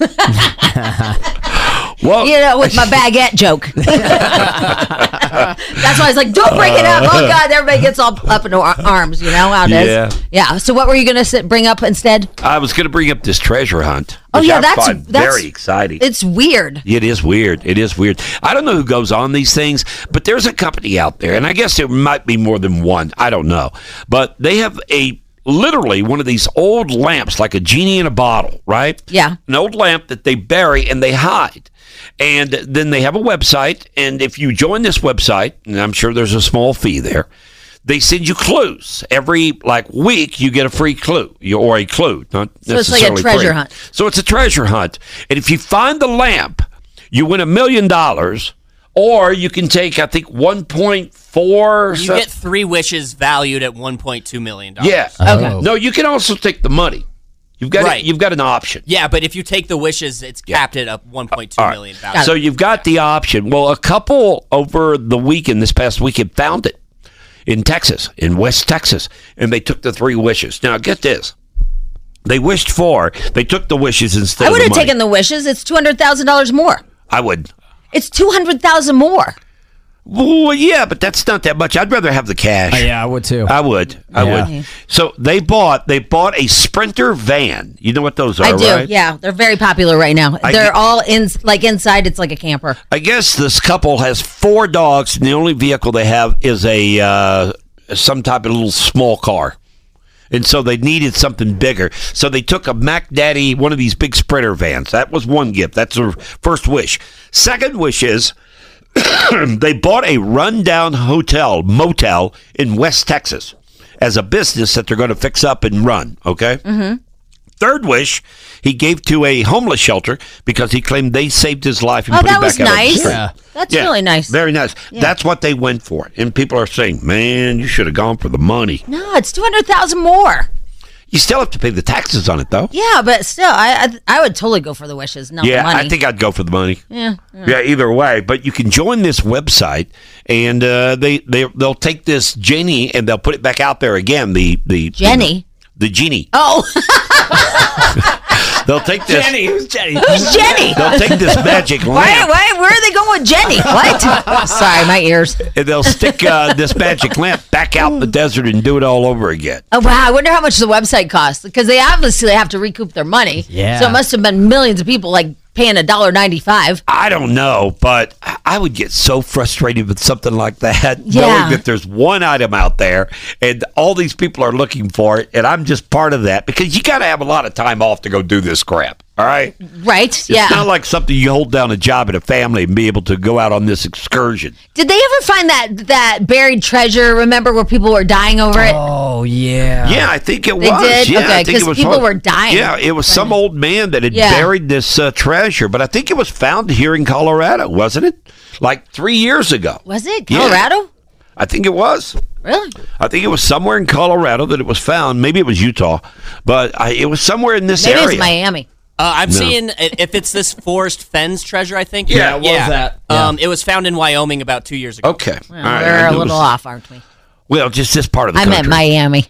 Well, You know, with my baguette joke. That's why I was like, don't break it up. Oh, God, everybody gets all up in ar- arms, you know how it is. Yeah. Yeah. So what were you going to bring up instead? I was going to bring up this treasure hunt. Oh, which yeah, I that's- find that's- very exciting. It's weird. It is weird. It is weird. I don't know who goes on these things, but there's a company out there, and I guess there might be more than one. I don't know. But they have a literally one of these old lamps, like a genie in a bottle, right? Yeah. An old lamp that they bury and they hide. And then they have a website, and if you join this website, and I'm sure there's a small fee there, they send you clues. Every like week you get a free clue you, or a clue, not So it's like a necessarily treasure free. hunt. So it's a treasure hunt. And if you find the lamp, you win a million dollars, or you can take, I think, one point four. You get three wishes valued at one point two million dollars. Yeah. Okay. No, you can also take the money. You've got Right. you've got an option. Yeah, but if you take the wishes, it's capped at a one point two All right. million value. So you've got the option. Well, a couple over the weekend, this past weekend, found it in Texas, in West Texas, and they took the three wishes. Now, get this. They wished for, they took the wishes instead I of would the have money. taken the wishes. It's two hundred thousand dollars more. I would. It's two hundred thousand dollars more. Well, yeah, but that's not that much. I'd rather have the cash. Uh, yeah, I would too. I would. I Yeah. would. So they bought they bought a Sprinter van. You know what those are, I do. right? Yeah, they're very popular right now. I They're get- all in like inside. It's like a camper. I guess this couple has four dogs, and the only vehicle they have is a uh, some type of little small car. And so they needed something bigger. So they took a Mac Daddy, one of these big Sprinter vans. That was one gift. That's their first wish. Second wish is they bought a rundown hotel, motel in West Texas as a business that they're going to fix up and run, okay? Mm-hmm. Third wish, he gave to a homeless shelter because he claimed they saved his life and Oh, put that him was back out on the nice. street. Yeah. That's really nice. Very nice. Yeah. That's what they went for. And people are saying, man, you should have gone for the money. No, it's two hundred thousand more. You still have to pay the taxes on it, though. Yeah, but still, I I, I would totally go for the wishes, not yeah, the money. I think I'd go for the money. Yeah. Yeah, either way. But you can join this website, and uh, they, they, they'll take this genie, and they'll put it back out there again. The, the Jenny? The, the genie. Oh. They'll take this. Jenny? Who's Jenny? Who's Jenny? They'll take this magic Why, lamp. why, where are they going with Jenny? What? Sorry, my ears. And they'll stick uh, this magic lamp back out in the desert and do it all over again. Oh, wow. I wonder how much the website costs because they obviously have to recoup their money. Yeah. So it must have been millions of people like paying a dollar ninety-five. I don't know, but I would get so frustrated with something like that, Yeah. knowing that there's one item out there and all these people are looking for it, and I'm just part of that because you got to have a lot of time off to go do this crap. All right? Right? It's yeah. not like something you hold down a job at a family and be able to go out on this excursion. Did they ever find that that buried treasure? Remember where people were dying over it? Oh yeah. Yeah, I think it They was. did? Yeah, Okay, I think 'cause it was people hard. were dying. Yeah, it was some old man that had Yeah. buried this uh, treasure, but I think it was found here in Colorado, wasn't it? Like three years ago. Was it Yeah. Colorado? I think it was. Really? I think it was somewhere in Colorado that it was found. Maybe it was Utah, but I, it was somewhere in this Maybe area. it's Miami. Uh, I'm No. seeing i- if it's this Forest Fens treasure. I think. Yeah, what was that? Yeah. Um, it was found in Wyoming about two years ago. Okay, Well, All right, we're I a knew it little was- off, aren't we? Well, just this part of the I country. meant Miami.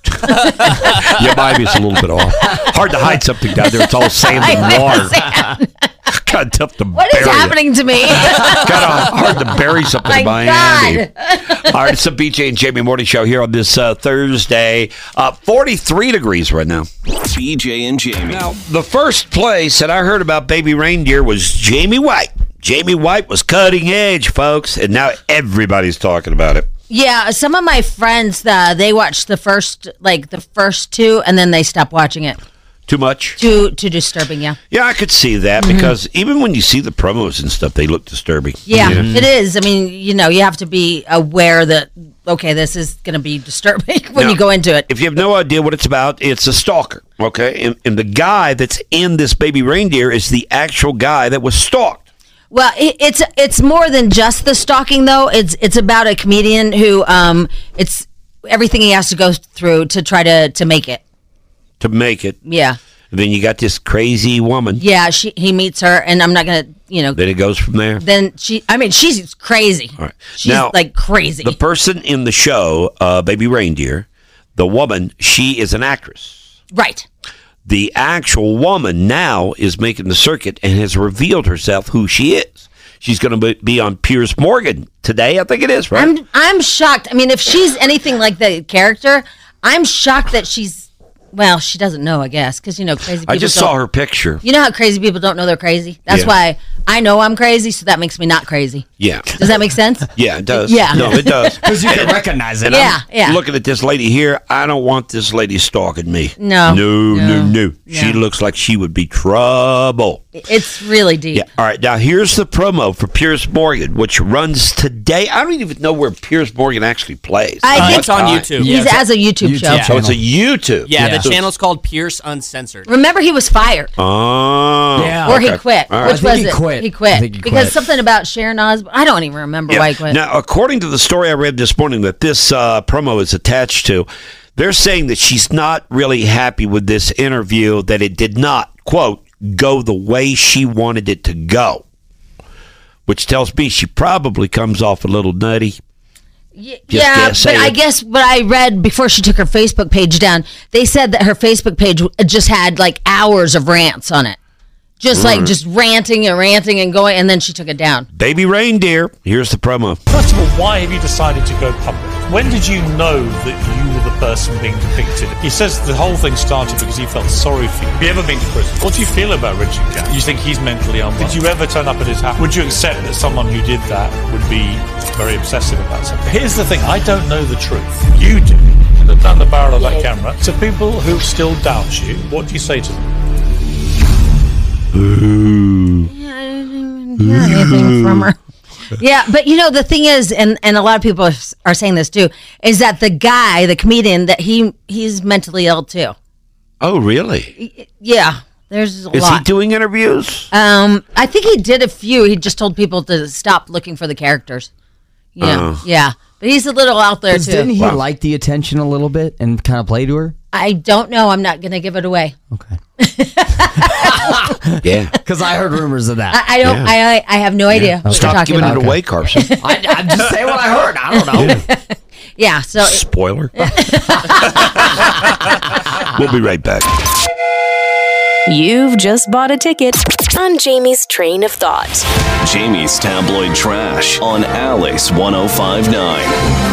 Yeah, Miami's a little bit off. Hard to hide something down there. It's all sand I and meant water. sand. Kind of tough to What bury is it. happening to me? Kind of hard to bury something My in Miami. God. All right, it's the B J and Jamie Morning Show here on this uh, Thursday. Uh, forty-three degrees right now. B J and Jamie. Now, the first place that I heard about baby reindeer was Jamie White. Jamie White was cutting edge, folks, and now everybody's talking about it. Yeah, some of my friends, uh, they watched the first, like the first two, and then they stopped watching it. Too much? Too, too disturbing. Yeah. Yeah, I could see that Mhm. because even when you see the promos and stuff, they look disturbing. Yeah, You know? it is. I mean, you know, you have to be aware that okay, this is going to be disturbing when Now, you go into it. If you have no idea what it's about, it's a stalker, okay? And, and the guy that's in this baby reindeer is the actual guy that was stalked. Well, it, it's it's more than just the stalking, though. It's it's about a comedian who um, it's everything he has to go through to try to to make it. To make it. Yeah, And then you got this crazy woman. yeah. She he meets her, and I'm not gonna, you know. Then it goes from there. Then she, I mean, she's crazy. All right. She's Now, like crazy. The person in the show, uh, Baby Reindeer, the woman, she is an actress. Right. The actual woman now is making the circuit and has revealed herself who she is. She's going to be on Piers Morgan today, I think it is, right? I'm I'm shocked. I mean, if she's anything like the character, I'm shocked that she's. Well, she doesn't know, I guess, because you know, crazy people. I just don't- saw her picture. You know how crazy people don't know they're crazy? That's Yeah. why I know I'm crazy, so that makes me not crazy. Yeah. Does that make sense? Yeah, it does. Yeah. No, it does. 'Cause you can recognize it. And Yeah, I'm yeah. looking at this lady here. I don't want this lady stalking me. No. No, no, No. no. She No. looks like she would be trouble. It's really deep. Yeah. All right. Now, here's the promo for Piers Morgan, which runs today. I don't even know where Piers Morgan actually plays. I Uh, think it's on YouTube. He's as a YouTube, show. So it's a YouTube. Yeah, the So- channel's called Pierce Uncensored. Remember, he was fired. Oh. Yeah. Or okay. he quit. All right. Which was it? He quit. think he because quit. something about Sharon Osbourne. I don't even remember Yeah. why he quit. Now, according to the story I read this morning that this uh, promo is attached to, they're saying that she's not really happy with this interview, that it did not, quote, go the way she wanted it to go, which tells me she probably comes off a little nutty. Y- Just yeah, guess, but say I it. guess what I read before she took her Facebook page down, they said that her Facebook page just had like hours of rants on it. Just like Mm. just ranting and ranting and going, and then she took it down. Baby reindeer. Here's the promo. First of all, why have you decided to go public? When did you know that you were the person being depicted? He says the whole thing started because he felt sorry for you. Have you ever been to prison? What do you feel about Richard Gere? You think he's mentally unwell? Did you ever turn up at his house? Would you accept that someone who did that would be very obsessive about something? Here's the thing, I don't know the truth. You do. And look down the barrel of that camera. To people who still doubt you, what do you say to them? Ooh. Yeah, I didn't hear anything from her. Yeah, but you know the thing is, and, and a lot of people are saying this too, is that the guy, the comedian, that he he's mentally ill too. Oh, really? Yeah, there's a Is lot. he doing interviews? Um, I think he did a few. He just told people to stop looking for the characters. Yeah, Oh. yeah, but he's a little out there 'Cause too. didn't he like the attention a little bit and kind of play to her? I don't know. I'm not gonna give it away. Yeah. Because I heard rumors of that. I, I don't. Yeah. I I have no idea. What Stop you're talking giving about. it away, Carson. I, I'm just saying what I heard. I don't know. Yeah. So Spoiler. We'll be right back. You've just bought a ticket on Jamie's Train of Thought. Jamie's Tabloid Trash on Alice one oh five point nine.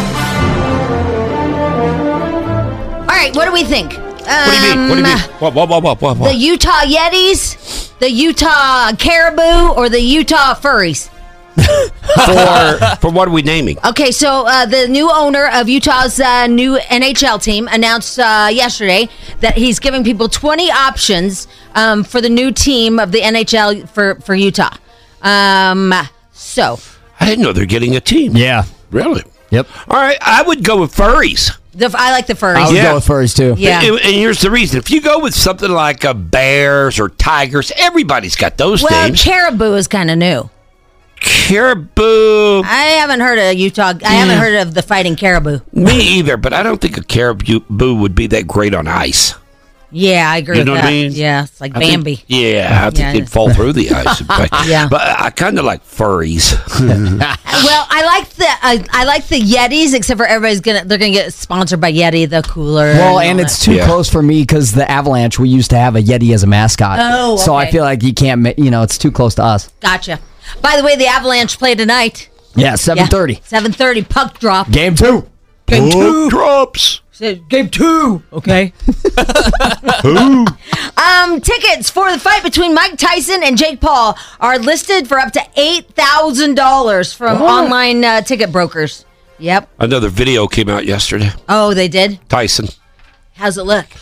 all right. What do we think? What do you mean? What do you mean? What, what, what, what, what, what? The Utah Yetis, the Utah Caribou, or the Utah Furries? for, for what are we naming? Okay, so uh, the new owner of Utah's uh, new N H L team announced uh, yesterday that he's giving people twenty options um, for the new team of the N H L for, for Utah. Um, so. I didn't know they're getting a team. Yeah. Really? Yep. All right, I would go with furries. The, I like the furries. I would go with furries too. Yeah. And, and here's the reason. If you go with something like uh, bears or tigers, everybody's got those Well, names. caribou is kind of new. Caribou. I haven't heard of Utah. I haven't heard of the fighting caribou. Me either, but I don't think a caribou would be that great on ice. Yeah, I agree You with know what that. I mean? Yeah, it's like I think- Bambi. yeah, I think Yeah, they'd it fall through the ice. in fact. Yeah. But I kind of like furries. Well, I like the I, I like the Yetis, except for everybody's gonna they're gonna get sponsored by Yeti, the cooler. Well, all and that. it's too Yeah. close for me because the Avalanche, we used to have a Yeti as a mascot. Oh, So I okay. feel like you can't, ma- you know, it's too close to us. Gotcha. By the way, the Avalanche play tonight. Yeah, seven thirty. Seven thirty. Puck drop. Game two. Game two. drops. Game two. Okay. Um, tickets for the fight between Mike Tyson and Jake Paul are listed for up to eight thousand dollars from What? online uh, ticket brokers. Yep. Another video came out yesterday. Oh, they did. Tyson. How's it look?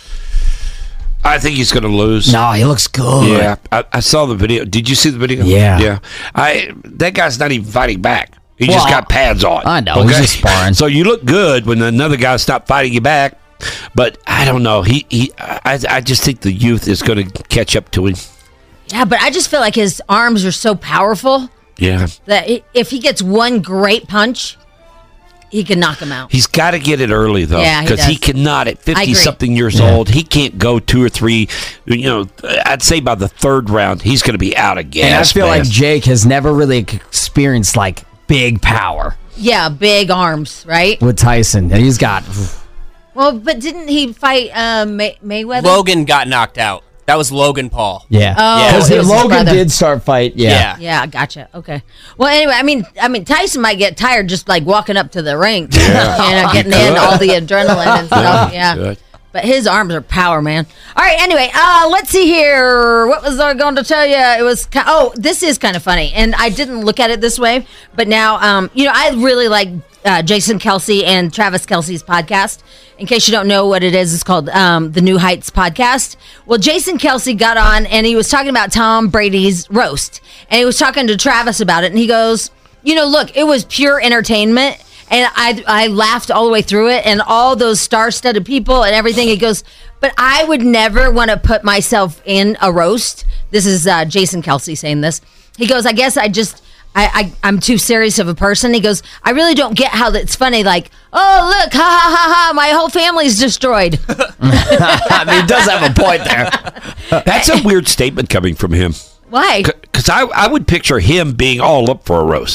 I think he's going to lose. No, he looks good. Yeah, I, I saw the video. Did you see the video? Yeah. Yeah. I that guy's not even fighting back. He Well, just got pads on. I know, he's just sparring. So you look good when another guy stopped fighting you back. But I don't know. He he. I, I just think the youth is going to catch up to him. Yeah, but I just feel like his arms are so powerful Yeah. that i- if he gets one great punch, he can knock him out. He's got to get it early though, Yeah, he because he, does. cannot at I fifty agree. something years Yeah. old. He can't go two or three. You know, I'd say by the third round, he's going to be out of gas. And I feel man. like Jake has never really experienced like big power Yeah, big arms, right? with Tyson. And he's got. Well, but didn't he fight uh, May- Mayweather? Logan got knocked out. That was Logan Paul. Yeah. Oh, Because it was his Logan brother. did start fight. Yeah. Yeah. Yeah, gotcha. Okay. Well, anyway, I mean, I mean, Tyson might get tired just like walking up to the ring, Yeah. you know, getting He in could. all the adrenaline and stuff. Yeah, Yeah. he could. But his arms are power, man. All right. Anyway, uh, let's see here. What was I going to tell you? It was ki- oh, this is kind of funny, and I didn't look at it this way, but now, um, you know, I really like uh, Jason Kelsey and Travis Kelsey's podcast. In case you don't know what it is, it's called um, the New Heights Podcast. Well, Jason Kelsey got on and he was talking about Tom Brady's roast, and he was talking to Travis about it, and he goes, you know, look, it was pure entertainment. And I I laughed all the way through it, and all those star-studded people and everything. He goes, but I would never want to put myself in a roast. This is uh, Jason Kelsey saying this. He goes, I guess I just, I, I, I'm too serious of a person. He goes, I really don't get how that's funny. Like, oh, look, ha, ha, ha, ha, my whole family's destroyed. I mean, he does have a point there. That's a weird statement coming from him. Why? Because I, I would picture him being all up for a roast.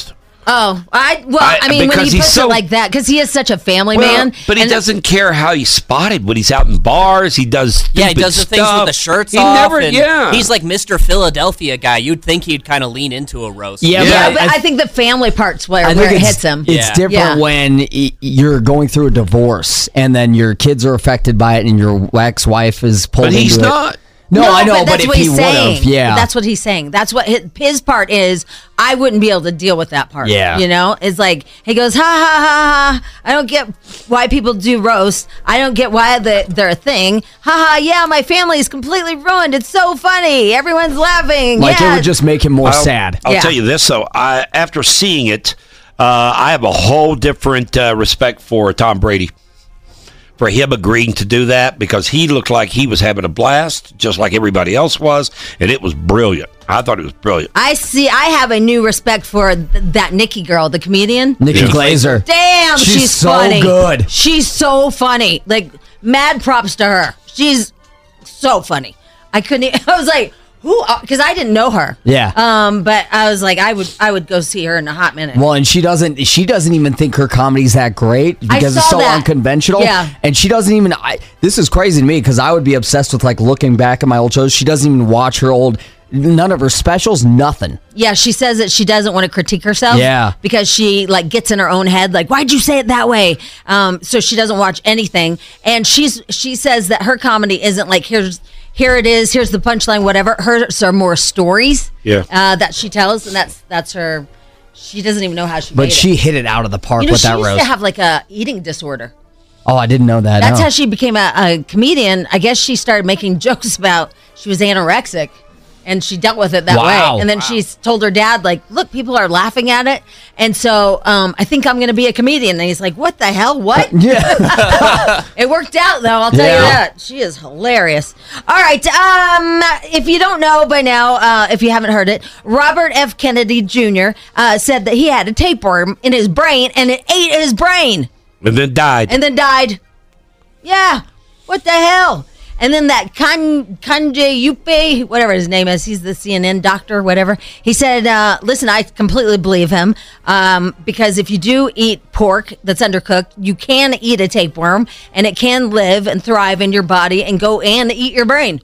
Oh, I well, I- I, mean, when because he he's puts so- it like that, because he is such a family Well, man. but he and- doesn't care how he's spotted when he's out in bars. He does Yeah, he stupid does the things stuff. with the shirts he off. Never, and yeah. He's like Mister Philadelphia guy. You'd think he'd kind of lean into a roast. Yeah, Yeah, but but I- I, think the family part's where, I where think it it's, hits him. It's Yeah. different Yeah. when y- you're going through a divorce and then your kids are affected by it and your ex-wife is pulled But he's into it. not. No, I know, but, that's if what he he's would saying. have, yeah. That's what he's saying. That's what his, his part is. I wouldn't be able to deal with that part. Yeah. You know, it's like, he goes, ha, ha, ha, ha. I don't get why people do roast. I don't get why the, they're a thing. Ha, ha, yeah, my family is completely ruined. It's so funny. Everyone's laughing. like yeah. it would just make him more I'll- sad. I'll Yeah. tell you this though. I after seeing it, uh, I have a whole different uh, respect for Tom Brady. For him agreeing to do that because he looked like he was having a blast, just like everybody else was, and it was brilliant. I thought it was brilliant. I see. I have a new respect for th- that Nikki girl, the comedian. Nikki Yeah. Glazer. Damn, She's she's, so funny. good. She's so funny. Like, mad props to her. She's so funny. I couldn't. e- I was like, who? Because I didn't know her. Yeah. Um, but I was like, I would, I would go see her in a hot minute. Well, and she doesn't. She doesn't even think her comedy's that great because it's saw so that. unconventional. Yeah. And she doesn't even. I, this is crazy to me because I would be obsessed with like looking back at my old shows. She doesn't even watch her old. None of her specials. Nothing. Yeah, she says that she doesn't want to critique herself. Yeah. Because she like gets in her own head, like, why'd you say it that way? Um, so she doesn't watch anything. And she's she says that her comedy isn't like here's here it is, here's the punchline, whatever. Hers are more stories. Yeah. Uh, that she tells, and that's that's her. She doesn't even know how she. But made she it. hit it out of the park You know, with she that used roast. to have like a eating disorder. Oh, I didn't know that. That's no. how she became a, a comedian. I guess she started making jokes about she was anorexic, and she dealt with it that Wow. way. And then she told her dad, like, "Look, people are laughing at it, and so um, I think I'm going to be a comedian." And he's like, "What the hell? What?" Yeah. It worked out, though. I'll tell Yeah. you that. She is hilarious. All right. Um, if you don't know by now, uh, if you haven't heard it, Robert F. Kennedy Junior Uh, said that he had a tapeworm in his brain, and it ate his brain. And then died. And then died. Yeah. What the hell? And then that Kan Kanye Yupe, whatever his name is, he's the C N N doctor, whatever. He said, uh, listen, I completely believe him um, because if you do eat pork that's undercooked, you can eat a tapeworm and it can live and thrive in your body and go and eat your brain.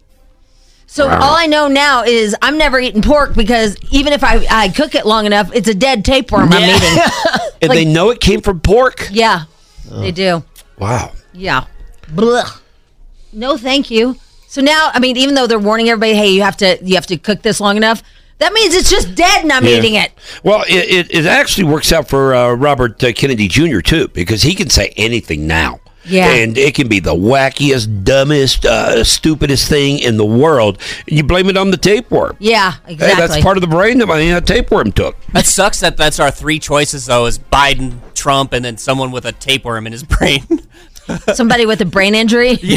So Wow. all I know now is I'm never eating pork because even if I, I cook it long enough, it's a dead tapeworm I'm eating. And Like- they know it came from pork? Yeah, they do. Wow. Yeah. Blah. No, thank you. So now, I mean, even though they're warning everybody, hey, you have to you have to cook this long enough, that means it's just dead and I'm Yeah. eating it. Well, it, it, it actually works out for uh, Robert uh, Kennedy Junior, too, because he can say anything now. Yeah. And it can be the wackiest, dumbest, uh, stupidest thing in the world. And you blame it on the tapeworm. Yeah, exactly. Hey, that's part of the brain that my uh, tapeworm took. That sucks that that's our three choices, though, is Biden, Trump, and then someone with a tapeworm in his brain. Somebody with a brain injury. Yeah.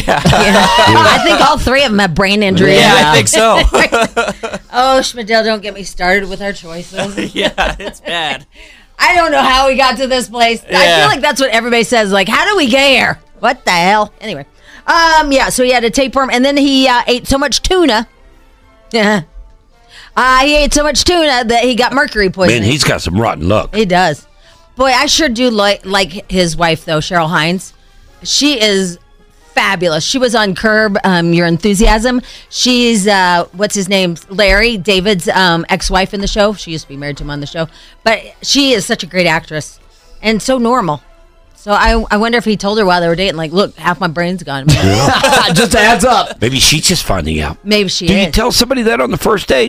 I think all three of them have brain injury. Yeah, I think so. Oh, Schmidl, don't get me started with our choices. Yeah, it's bad. I don't know how we got to this place. I Yeah. feel like that's what everybody says. Like, how do we get here? What the hell? Anyway, um, yeah. So he had a tapeworm, and then he uh, ate so much tuna. Yeah. Uh, he ate so much tuna that he got mercury poisoning. Man, he's got some rotten luck. He does. Boy, I sure do like like his wife though, Cheryl Hines. She is fabulous. She was on Curb um, Your Enthusiasm. She's uh, what's his name? Larry David's um, ex-wife in the show. She used to be married to him on the show, but she is such a great actress and so normal. So I I wonder if he told her while they were dating, like, look, half my brain's gone. Just a heads up. Maybe she's just finding out. Maybe she Do is. you tell somebody that on the first date?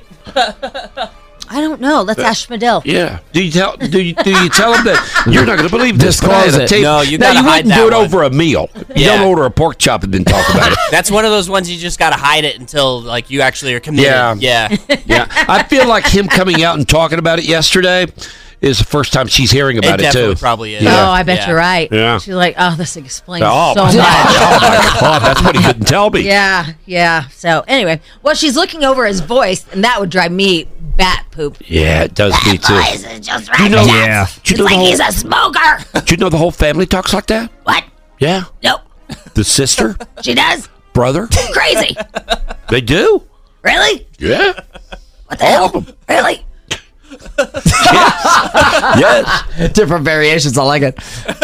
I don't know. Let's ask Schmidl. Yeah. Do you tell do you, do you tell them that you're not going to believe this? but I had Disclose a it. tape- No, you now, gotta you hide wouldn't that do it one. over a meal. You Yeah. don't order a pork chop and then talk about it. That's one of those ones you just got to hide it until like you actually are committed. Yeah. Yeah. Yeah, I feel like him coming out and talking about it yesterday is the first time she's hearing about It it, definitely too. probably is. Oh, I bet Yeah. you're right. Yeah. She's like, oh, this explains Oh, so my much. God. Oh, my God. That's what he couldn't tell me. Yeah, yeah. So anyway, well, she's looking over his voice, and that would drive me bat poop. Yeah, it does me, too. Voice is just right. You know, Yeah. Do you It's know like the whole, he's a smoker. do you know the whole family talks like that? What? Yeah. Nope. The sister, She does. brother, Crazy. they do. Really? Yeah. What the All hell? of them. Really? yes. yes. Different variations. I like it.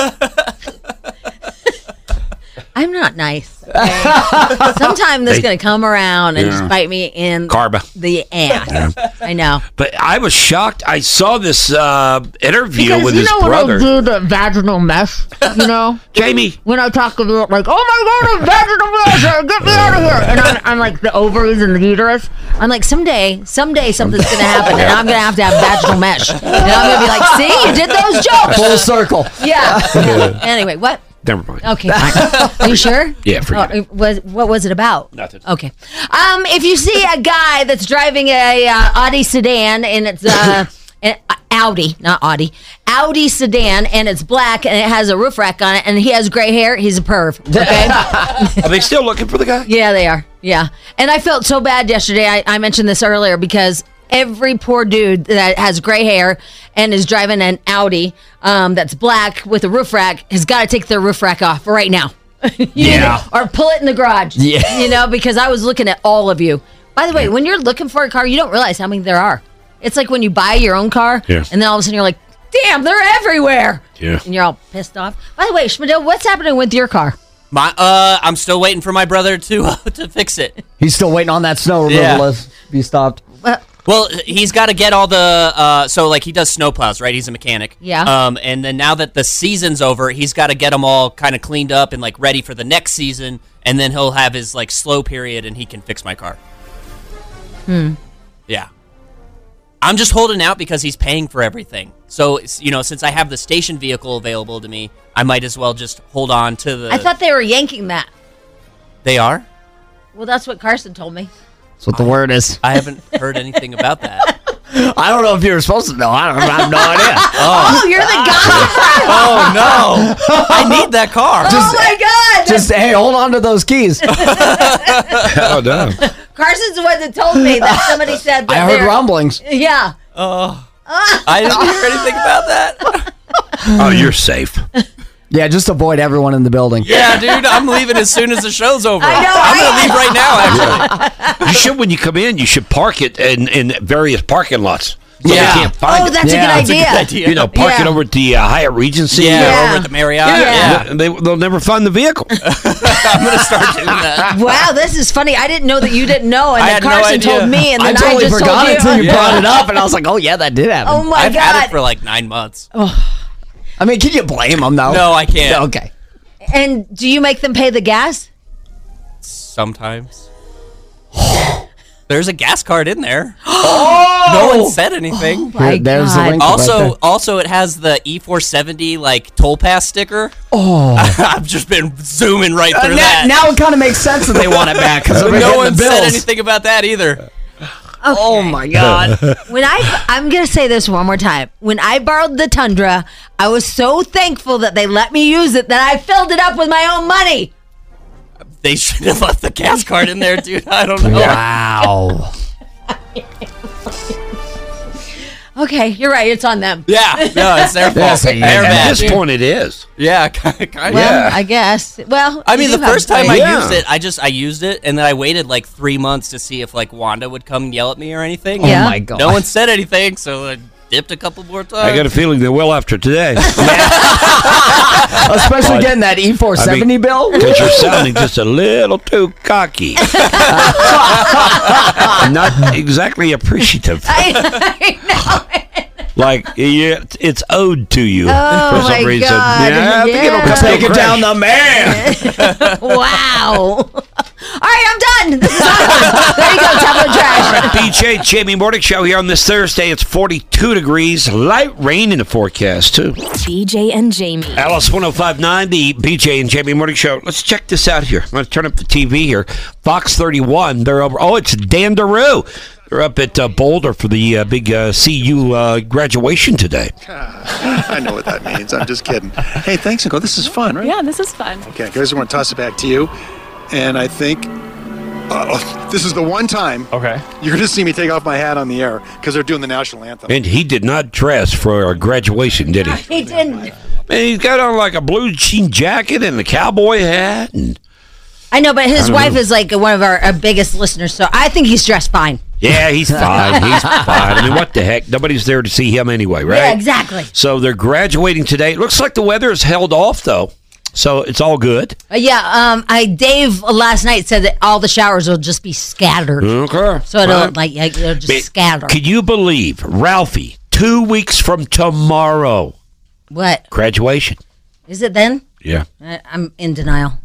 I'm not nice. Okay? Sometime this is going to come around and Yeah. just bite me in Carba. the ass. Yeah. I know. But I was shocked. I saw this uh, interview Because with you his know when brother. I do the vaginal mesh, you know? Jamie. When I talk about like, oh my god, a vaginal mesh, get me out of here. And I'm, I'm like the ovaries and the uterus. I'm like, someday, someday something's going to happen and I'm going to have to have vaginal mesh. And I'm going to be like, see, you did those jokes. Full circle. Yeah. yeah. Anyway, what? Never mind. Okay, fine. Are you sure? Yeah, forget oh, it. Was, what was it about? Nothing. Okay. Um, if you see a guy that's driving a uh, Audi sedan and it's uh, an Audi, not Audi, Audi sedan, and it's black and it has a roof rack on it and he has gray hair, he's a perv. Okay. Are they still looking for the guy? Yeah, they are. Yeah. And I felt so bad yesterday. I, I mentioned this earlier because every poor dude that has gray hair and is driving an Audi um, that's black with a roof rack has got to take their roof rack off right now. Yeah. Or pull it in the garage. Yeah. You know, because I was looking at all of you. By the way, when you're looking for a car, you don't realize how many there are. It's like when you buy your own car Yeah. and then all of a sudden you're like, damn, they're everywhere. Yeah. And you're all pissed off. By the way, Schmidl, what's happening with your car? My, uh, I'm still waiting for my brother to uh, to fix it. He's still waiting on that snow removal Yeah. list. Be stopped. Well, he's got to get all the uh, so like he does snowplows, right? He's a mechanic. Yeah. Um, and then now that the season's over, he's got to get them all kind of cleaned up and like ready for the next season, and then he'll have his like slow period, and he can fix my car. Hmm. Yeah. I'm just holding out because he's paying for everything. So it's- you know, since I have the station vehicle available to me, I might as well just hold on to the. I thought they were yanking that. they are. Well, that's what Carson told me. That's what the word is. I haven't heard anything about that. I don't know if you were supposed to know. I don't. I have no idea. Oh, you're the guy. Oh no! I need that car. Oh my God! Just hey, hold on to those keys. Oh no. Carson's the one that told me that somebody said that I heard they're- rumblings. Yeah. Oh, I didn't hear anything about that. Oh, you're safe. Yeah, just avoid everyone in the building. Yeah, dude, I'm leaving as soon as the show's over. I know, I'm right? gonna leave right now. Actually, You should, when you come in, you should park it in, in various parking lots. So Yeah. they can't find Oh, it. that's Yeah, a that's good a idea. good idea. You know, park it Yeah. over at the uh, Hyatt Regency. yeah, Yeah. over at the Marriott. Yeah. Yeah, They, they'll never find the vehicle. I'm gonna start doing that. Wow, this is funny. I didn't know that you didn't know, and I then had no Carson idea. told me, and I then I, totally just forgot told you. until you Yeah. brought it up, and I was like, "Oh yeah, that did happen." Oh my I've God! had it for like nine months. I mean, can you blame him though? No, I can't. Okay. And do you make them pay the gas? Sometimes. There's a gas card in there. Oh! No one said anything. My Here, there's the God. wrinkle right Also, there. also, it has the E four seventy like toll pass sticker. Oh. I've just been zooming right Uh, through now, that. now it kind of makes sense that they want it back because But they're no getting one the bills. said anything about that either. Oh my God. When I, I'm gonna say this one more time. When I borrowed the Tundra, I was so thankful that they let me use it that I filled it up with my own money. They should have left the gas card in there, dude. I don't know. Wow. Okay, you're right. It's on them. Yeah, no, it's their fault. Yes, They're yeah. At mad. this point, it is. Yeah, kind of. Well, Yeah. I guess. Well, I you mean, do the have first a time I point. Yeah. used it, I just I used it, and then I waited like three months to see if like Wanda would come yell at me or anything. Yeah. Oh my God. No one said anything, so I dipped a couple more times. I got a feeling they will after today. Especially getting that E four seventy I mean, bill. Because you're sounding just a little too cocky. Not exactly appreciative. I, I know. Like yeah, it's owed to you Oh, for some my reason. God. Yeah, I think it'll Yeah. come Take to a it down crash. the man. Wow. All right, I'm done. This is awesome. There you go, tablet trash. B J Jamie Morning Show here on this Thursday. It's forty-two degrees, light rain in the forecast too. B J and Jamie. Alice one oh five point nine, the B J and Jamie Morning Show. Let's check this out here. I'm going to turn up the T V here. Fox thirty-one, they're over. Oh, it's Dan Daru. They're up at uh, Boulder for the uh, big uh, C U uh, graduation today. I know what that means. I'm just kidding. Hey, thanks, Nicole. This is fun, right? Yeah, this is fun. Okay, guys, I want to toss it back to you. And I think uh, this is the one time Okay. you're going to see me take off my hat on the air because they're doing the national anthem. And he did not dress for a graduation, did he? He didn't. Man, he's got on like a blue jean jacket and a cowboy hat. And I know, but I his don't wife know. is like one of our, our biggest listeners, so I think he's dressed fine. Yeah, he's fine. He's fine. I mean, what the heck? Nobody's there to see him anyway, right? Yeah, exactly. So they're graduating today. It looks like the weather is held off, though. So it's all good. Uh, yeah, um, I Dave uh, last night said that all the showers will just be scattered. Okay. So it'll Right. like yeah, it'll just But scatter. Can you believe, Ralphie, two weeks from tomorrow, What graduation? is it then? Yeah. I, I'm in denial.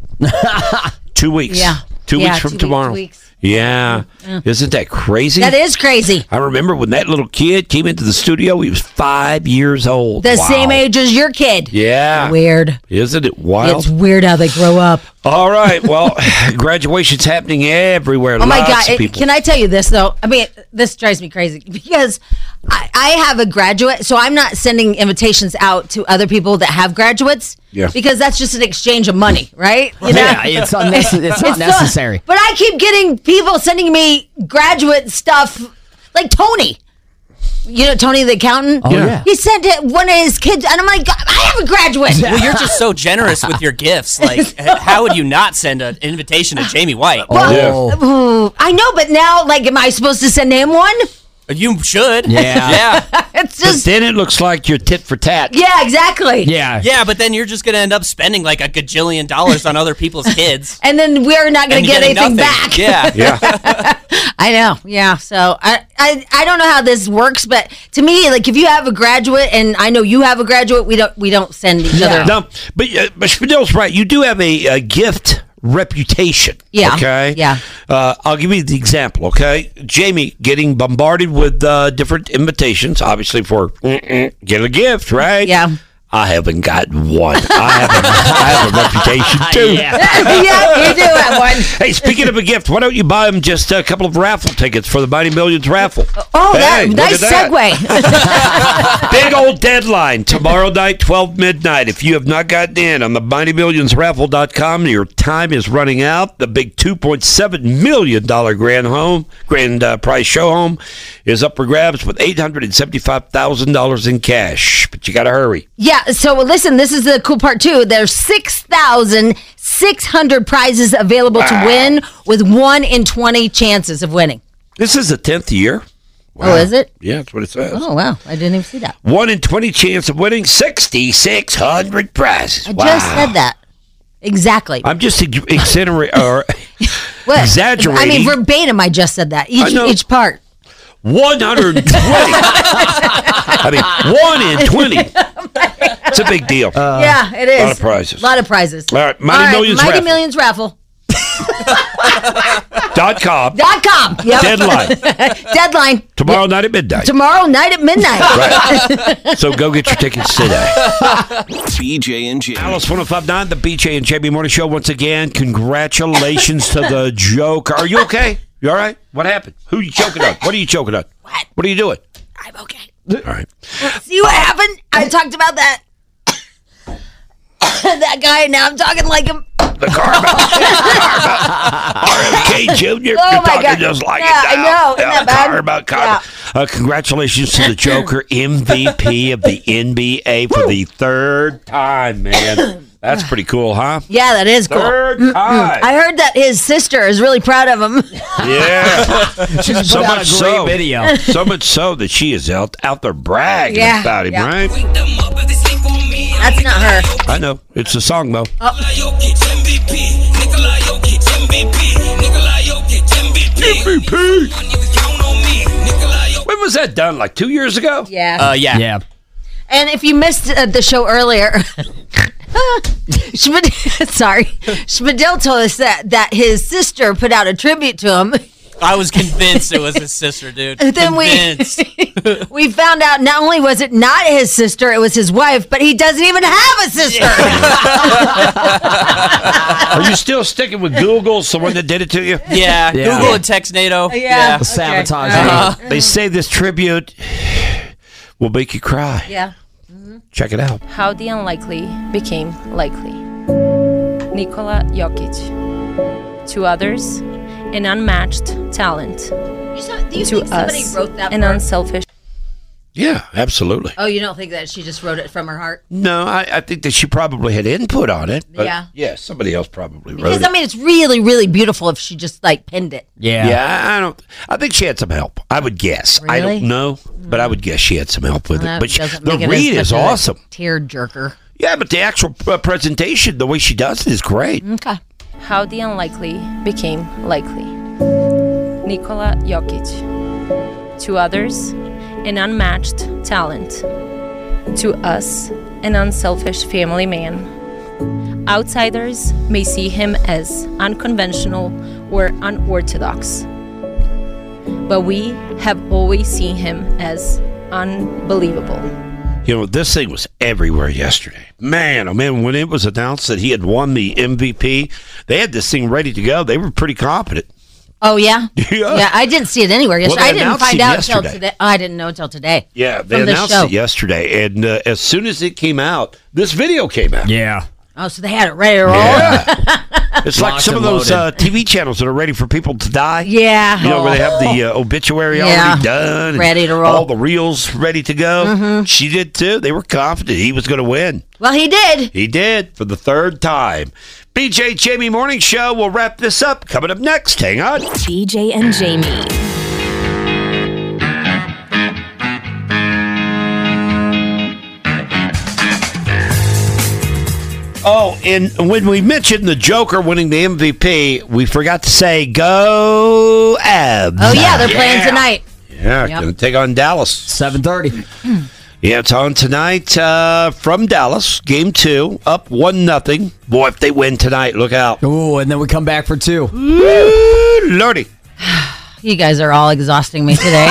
Two weeks. Yeah. Two Yeah, weeks from two week- tomorrow. two weeks. Yeah. Yeah. Isn't that crazy? That is crazy. I remember when that little kid came into the studio, he was five years old. The Wow. same age as your kid. Yeah. Weird. Isn't it wild? It's weird how they grow up. All right. Well, graduation's happening everywhere. Oh my Lots God! of It- people. can I tell you this though? I mean, this drives me crazy because I, I have a graduate, so I'm not sending invitations out to other people that have graduates. Yeah. Because that's just an exchange of money, right? You Yeah, it's unnecess- it's not so- necessary. but I keep getting people sending me graduate stuff, like Tony. You know Tony the accountant? Oh, yeah. He sent it one of his kids, and I'm like, I have a graduate. Well, you're just so generous with your gifts. Like, h- how would you not send an invitation to Jamie White? Well, ooh, I know, but now, like, am I supposed to send him one? You should. Yeah. Yeah. It's But then it looks like you're tit for tat. Yeah, exactly. Yeah, but then you're just going to end up spending like a gajillion dollars on other people's kids. And then we're not going And to get getting anything nothing. back. Yeah. Yeah. I know. Yeah. So I, I I don't know how this works, but to me, like if you have a graduate and I know you have a graduate, we don't we don't send each other. No, but uh, but Spadill's right. You do have a, a gift reputation. Yeah, Okay. yeah. Uh, I'll give you the example. Okay. Jamie getting bombarded with uh, different invitations, obviously for mm-mm, get a gift, right? Yeah. I haven't gotten one. I have a, I have a reputation too. Yeah, you do have one. Hey, speaking of a gift, why don't you buy them just a couple of raffle tickets for the Mighty Millions raffle? Oh, that Hey, look nice at that. segue. Big old deadline tomorrow night, twelve midnight. If you have not gotten in on the mighty millions raffle dot com, your time is running out. The big two point seven million dollars grand home, grand uh, prize show home is up for grabs with eight hundred seventy-five thousand dollars in cash. But you got to hurry. Yeah, so listen, this is the cool part too. There's six thousand six hundred prizes available to Wow. win with one in twenty chances of winning. This is the tenth year. Oh, is it? Yeah, that's what it says. Oh, wow. I didn't even see that. One in twenty chance of winning sixty-six hundred prizes. I Wow. just said that. Exactly. I'm just ex- exaggerating. or What? exaggerating. I mean, verbatim, I just said that. I Each know. each part. one hundred twenty. I mean, one in twenty. It's a big deal. yeah, it is. A lot of prizes. A lot of prizes. All right, Mighty Millions Mighty raffle. Millions raffle. Dot com. Dot com. Yep. Deadline. Deadline. Tomorrow night at midnight. Tomorrow night at midnight. Right. So go get your tickets today. B J and Jamie. Alice one oh five point nine, the B J and Jamie Morning Show. Once again, congratulations to the Joker. Are you okay? You all right? What happened? Who are you choking on? What are you choking on? What? What are you doing? I'm okay. All right. See what happened? I talked about that. that guy, now I'm talking like him. The Karma. R F K Junior Oh, You're my talking God. just like Yeah, it I now. know. Isn't Yeah, that bad? Karma, Karma. Uh, congratulations to the Joker, M V P of the N B A for the third time, man. That's pretty cool, huh? Yeah, that is cool. Third Mm-mm. time. I heard that his sister is really proud of him. Yeah. She's so put out much a great so, video. so much so that she is out, out there bragging Yeah, about him, yeah. right? That's not her. I know. It's a song, though. M V P. When was that done? Like two years ago? Yeah. Uh, yeah. Yeah. And if you missed uh, the show earlier, Schmid- sorry, Schmidl told us that, that his sister put out a tribute to him. I was convinced it was his sister, dude. And then we Convinced. we found out not only was it not his sister, it was his wife, but he doesn't even have a sister. Are you still sticking with Google, someone that did it to you? Yeah, Yeah. Google and Textnado. Yeah. The sabotage. Uh-huh. They say this tribute will make you cry. Yeah. Check it out. How the unlikely became likely. Nikola Jokic. To others, an unmatched talent. You saw, do you to think somebody us, wrote that an part? unselfish. Yeah, absolutely. Oh, you don't think that she just wrote it from her heart? No, I, I think that she probably had input on it. But Yeah. Yeah, somebody else probably wrote Because, it. I mean, it's really, really beautiful if she just, like, pinned it. Yeah, I don't. I think she had some help. I would guess. I Really? don't know, but I would guess she had some help with it. That But she, doesn't the make it read as is such a awesome. Tear jerker. Yeah, but the actual uh, presentation, the way she does it, is great. Okay. How the unlikely became likely. Nikola Jokic. To others, an unmatched talent. To us, an unselfish family man. Outsiders may see him as unconventional or unorthodox. But we have always seen him as unbelievable. You know, this thing was everywhere yesterday. Man, oh man, when it was announced that he had won the M V P, they had this thing ready to go. They were pretty confident. Oh, yeah? Yeah. Yeah, I didn't see it anywhere Well, yesterday. they I didn't announced find it out until yesterday. today. I didn't know until today. Yeah, they From the announced show. it yesterday, and uh, as soon as it came out, this video came out. Yeah. Oh, so they had it ready to roll? Yeah. It's like Locked some of and those loaded. uh, T V channels that are ready for people to die. Yeah. You know, where they have the uh, obituary Yeah. already done. and Ready to roll. All the reels ready to go. Mhm. She did too. They were confident he was going to win. Well, he did. He did for the third time. B J Jamie Morning Show will wrap this up. Coming up next. Hang on. B J and Jamie. Oh, and when we mentioned the Joker winning the M V P, we forgot to say go Abs. Oh, yeah, they're playing tonight. Yeah, Yep. going to take on Dallas. seven thirty. Yeah, it's on tonight uh, from Dallas. Game two, up one nothing. Boy, if they win tonight, look out. Ooh, and then we come back for two. Ooh, Lordy. You guys are all exhausting me today.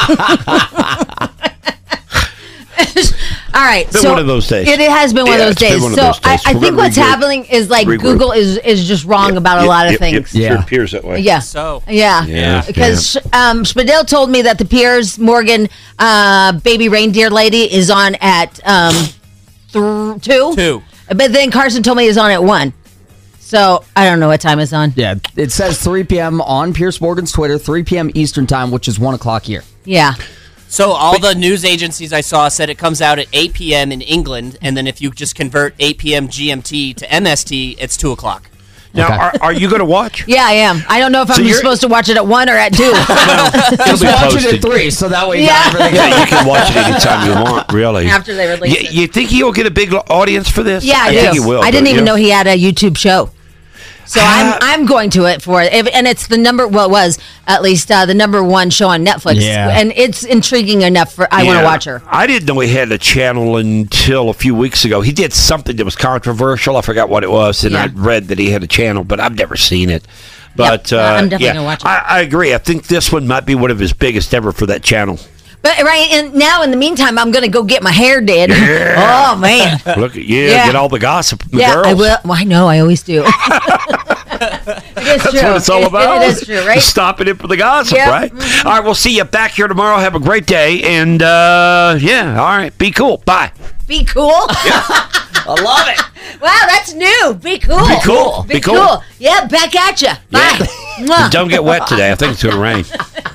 All right, Been so one of those days. It has been one Yeah, of those it's been days. one of So those days. I, I We're think gonna what's regroup. happening is like Regroup. Google is is just wrong about a Yep, lot of yep, things. yep. Sure Yeah. appears that way. Yeah. So Yeah. Yeah, Because um, Spadil told me that the Piers Morgan uh, baby reindeer lady is on at um, th- two. Two. But then Carson told me he's on at one. So I don't know what time it's on. Yeah, it says three p.m. on Pierce Morgan's Twitter, three p.m. Eastern time, which is one o'clock here. Yeah. So all the news agencies I saw said it comes out at eight p.m. in England, and then if you just convert eight p.m. G M T to M S T, it's two o'clock. Now, Okay. are, are you going to watch? Yeah, I am. I don't know if So I'm you're- supposed to watch it at one or at two. Just be watch posted. it at three, so that way you Yeah. got everything. Yeah, you can watch it anytime you want, really. After they release You, it. you think he'll get a big audience for this? Yeah, I, I do. think he will. I didn't don't even you? know he had a YouTube show. So I'm I'm going to it for it, If- and it's the number. Well, it was at least uh, the number one show on Netflix, Yeah. and it's intriguing enough for I want Yeah. to watch her. I didn't know he had a channel until a few weeks ago. He did something that was controversial. I forgot what it was, and Yeah. I read that he had a channel, but I've never seen it. But Yep. uh, I'm definitely yeah, gonna watch it. I, I agree. I think this one might be one of his biggest ever for that channel. But right, and now in the meantime, I'm going to go get my hair did. Yeah. Oh man, Look, at yeah, Yeah. get all the gossip from the yeah, girls. I will. Well, I know, I always do. It is That's true. what it's all It- about. It is true, right? Stopping it for the gossip, Yep. right? All right, we'll see you back here tomorrow. Have a great day. And, uh, yeah, all right. Be cool. Bye. Be cool. I love it. Wow, that's new. Be cool. Be cool. Be, Be cool. cool. Yeah, back at you. Bye. Mwah. Don't get wet today. I think it's going to rain.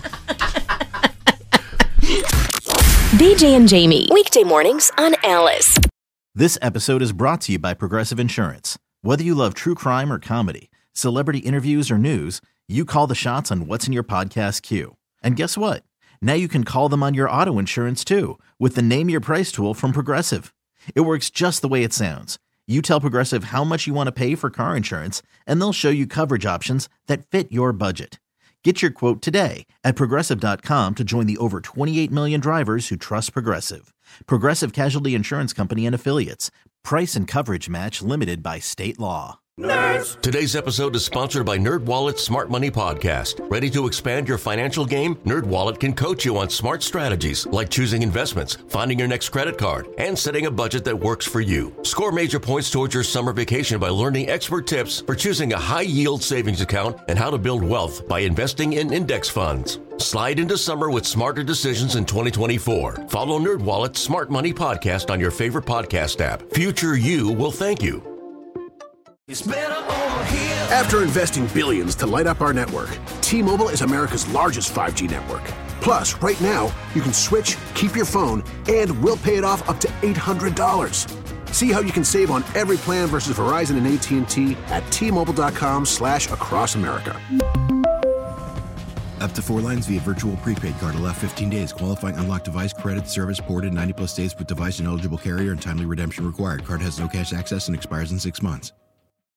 B J and Jamie. Weekday mornings on Alice. This episode is brought to you by Progressive Insurance. Whether you love true crime or comedy, celebrity interviews or news, you call the shots on what's in your podcast queue. And guess what? Now you can call them on your auto insurance too with the Name Your Price tool from Progressive. It works just the way it sounds. You tell Progressive how much you want to pay for car insurance, and they'll show you coverage options that fit your budget. Get your quote today at Progressive dot com to join the over twenty-eight million drivers who trust Progressive. Progressive Casualty Insurance Company and Affiliates. Price and coverage match limited by state law. Today's episode is sponsored by NerdWallet's Smart Money Podcast. Ready to expand your financial game? NerdWallet can coach you on smart strategies like choosing investments, finding your next credit card, and setting a budget that works for you. Score major points towards your summer vacation by learning expert tips for choosing a high-yield savings account and how to build wealth by investing in index funds. Slide into summer with smarter decisions in twenty twenty-four. Follow NerdWallet's Smart Money Podcast on your favorite podcast app. Future you will thank you. After investing billions to light up our network, T-Mobile is America's largest five G network. Plus, right now, you can switch, keep your phone, and we'll pay it off up to eight hundred dollars. See how you can save on every plan versus Verizon and A T and T at T-Mobile.com slash across America. Up to four lines via virtual prepaid card. Allow fifteen days. Qualifying unlocked device credit service ported ninety plus days with device and eligible carrier and timely redemption required. Card has no cash access and expires in six months.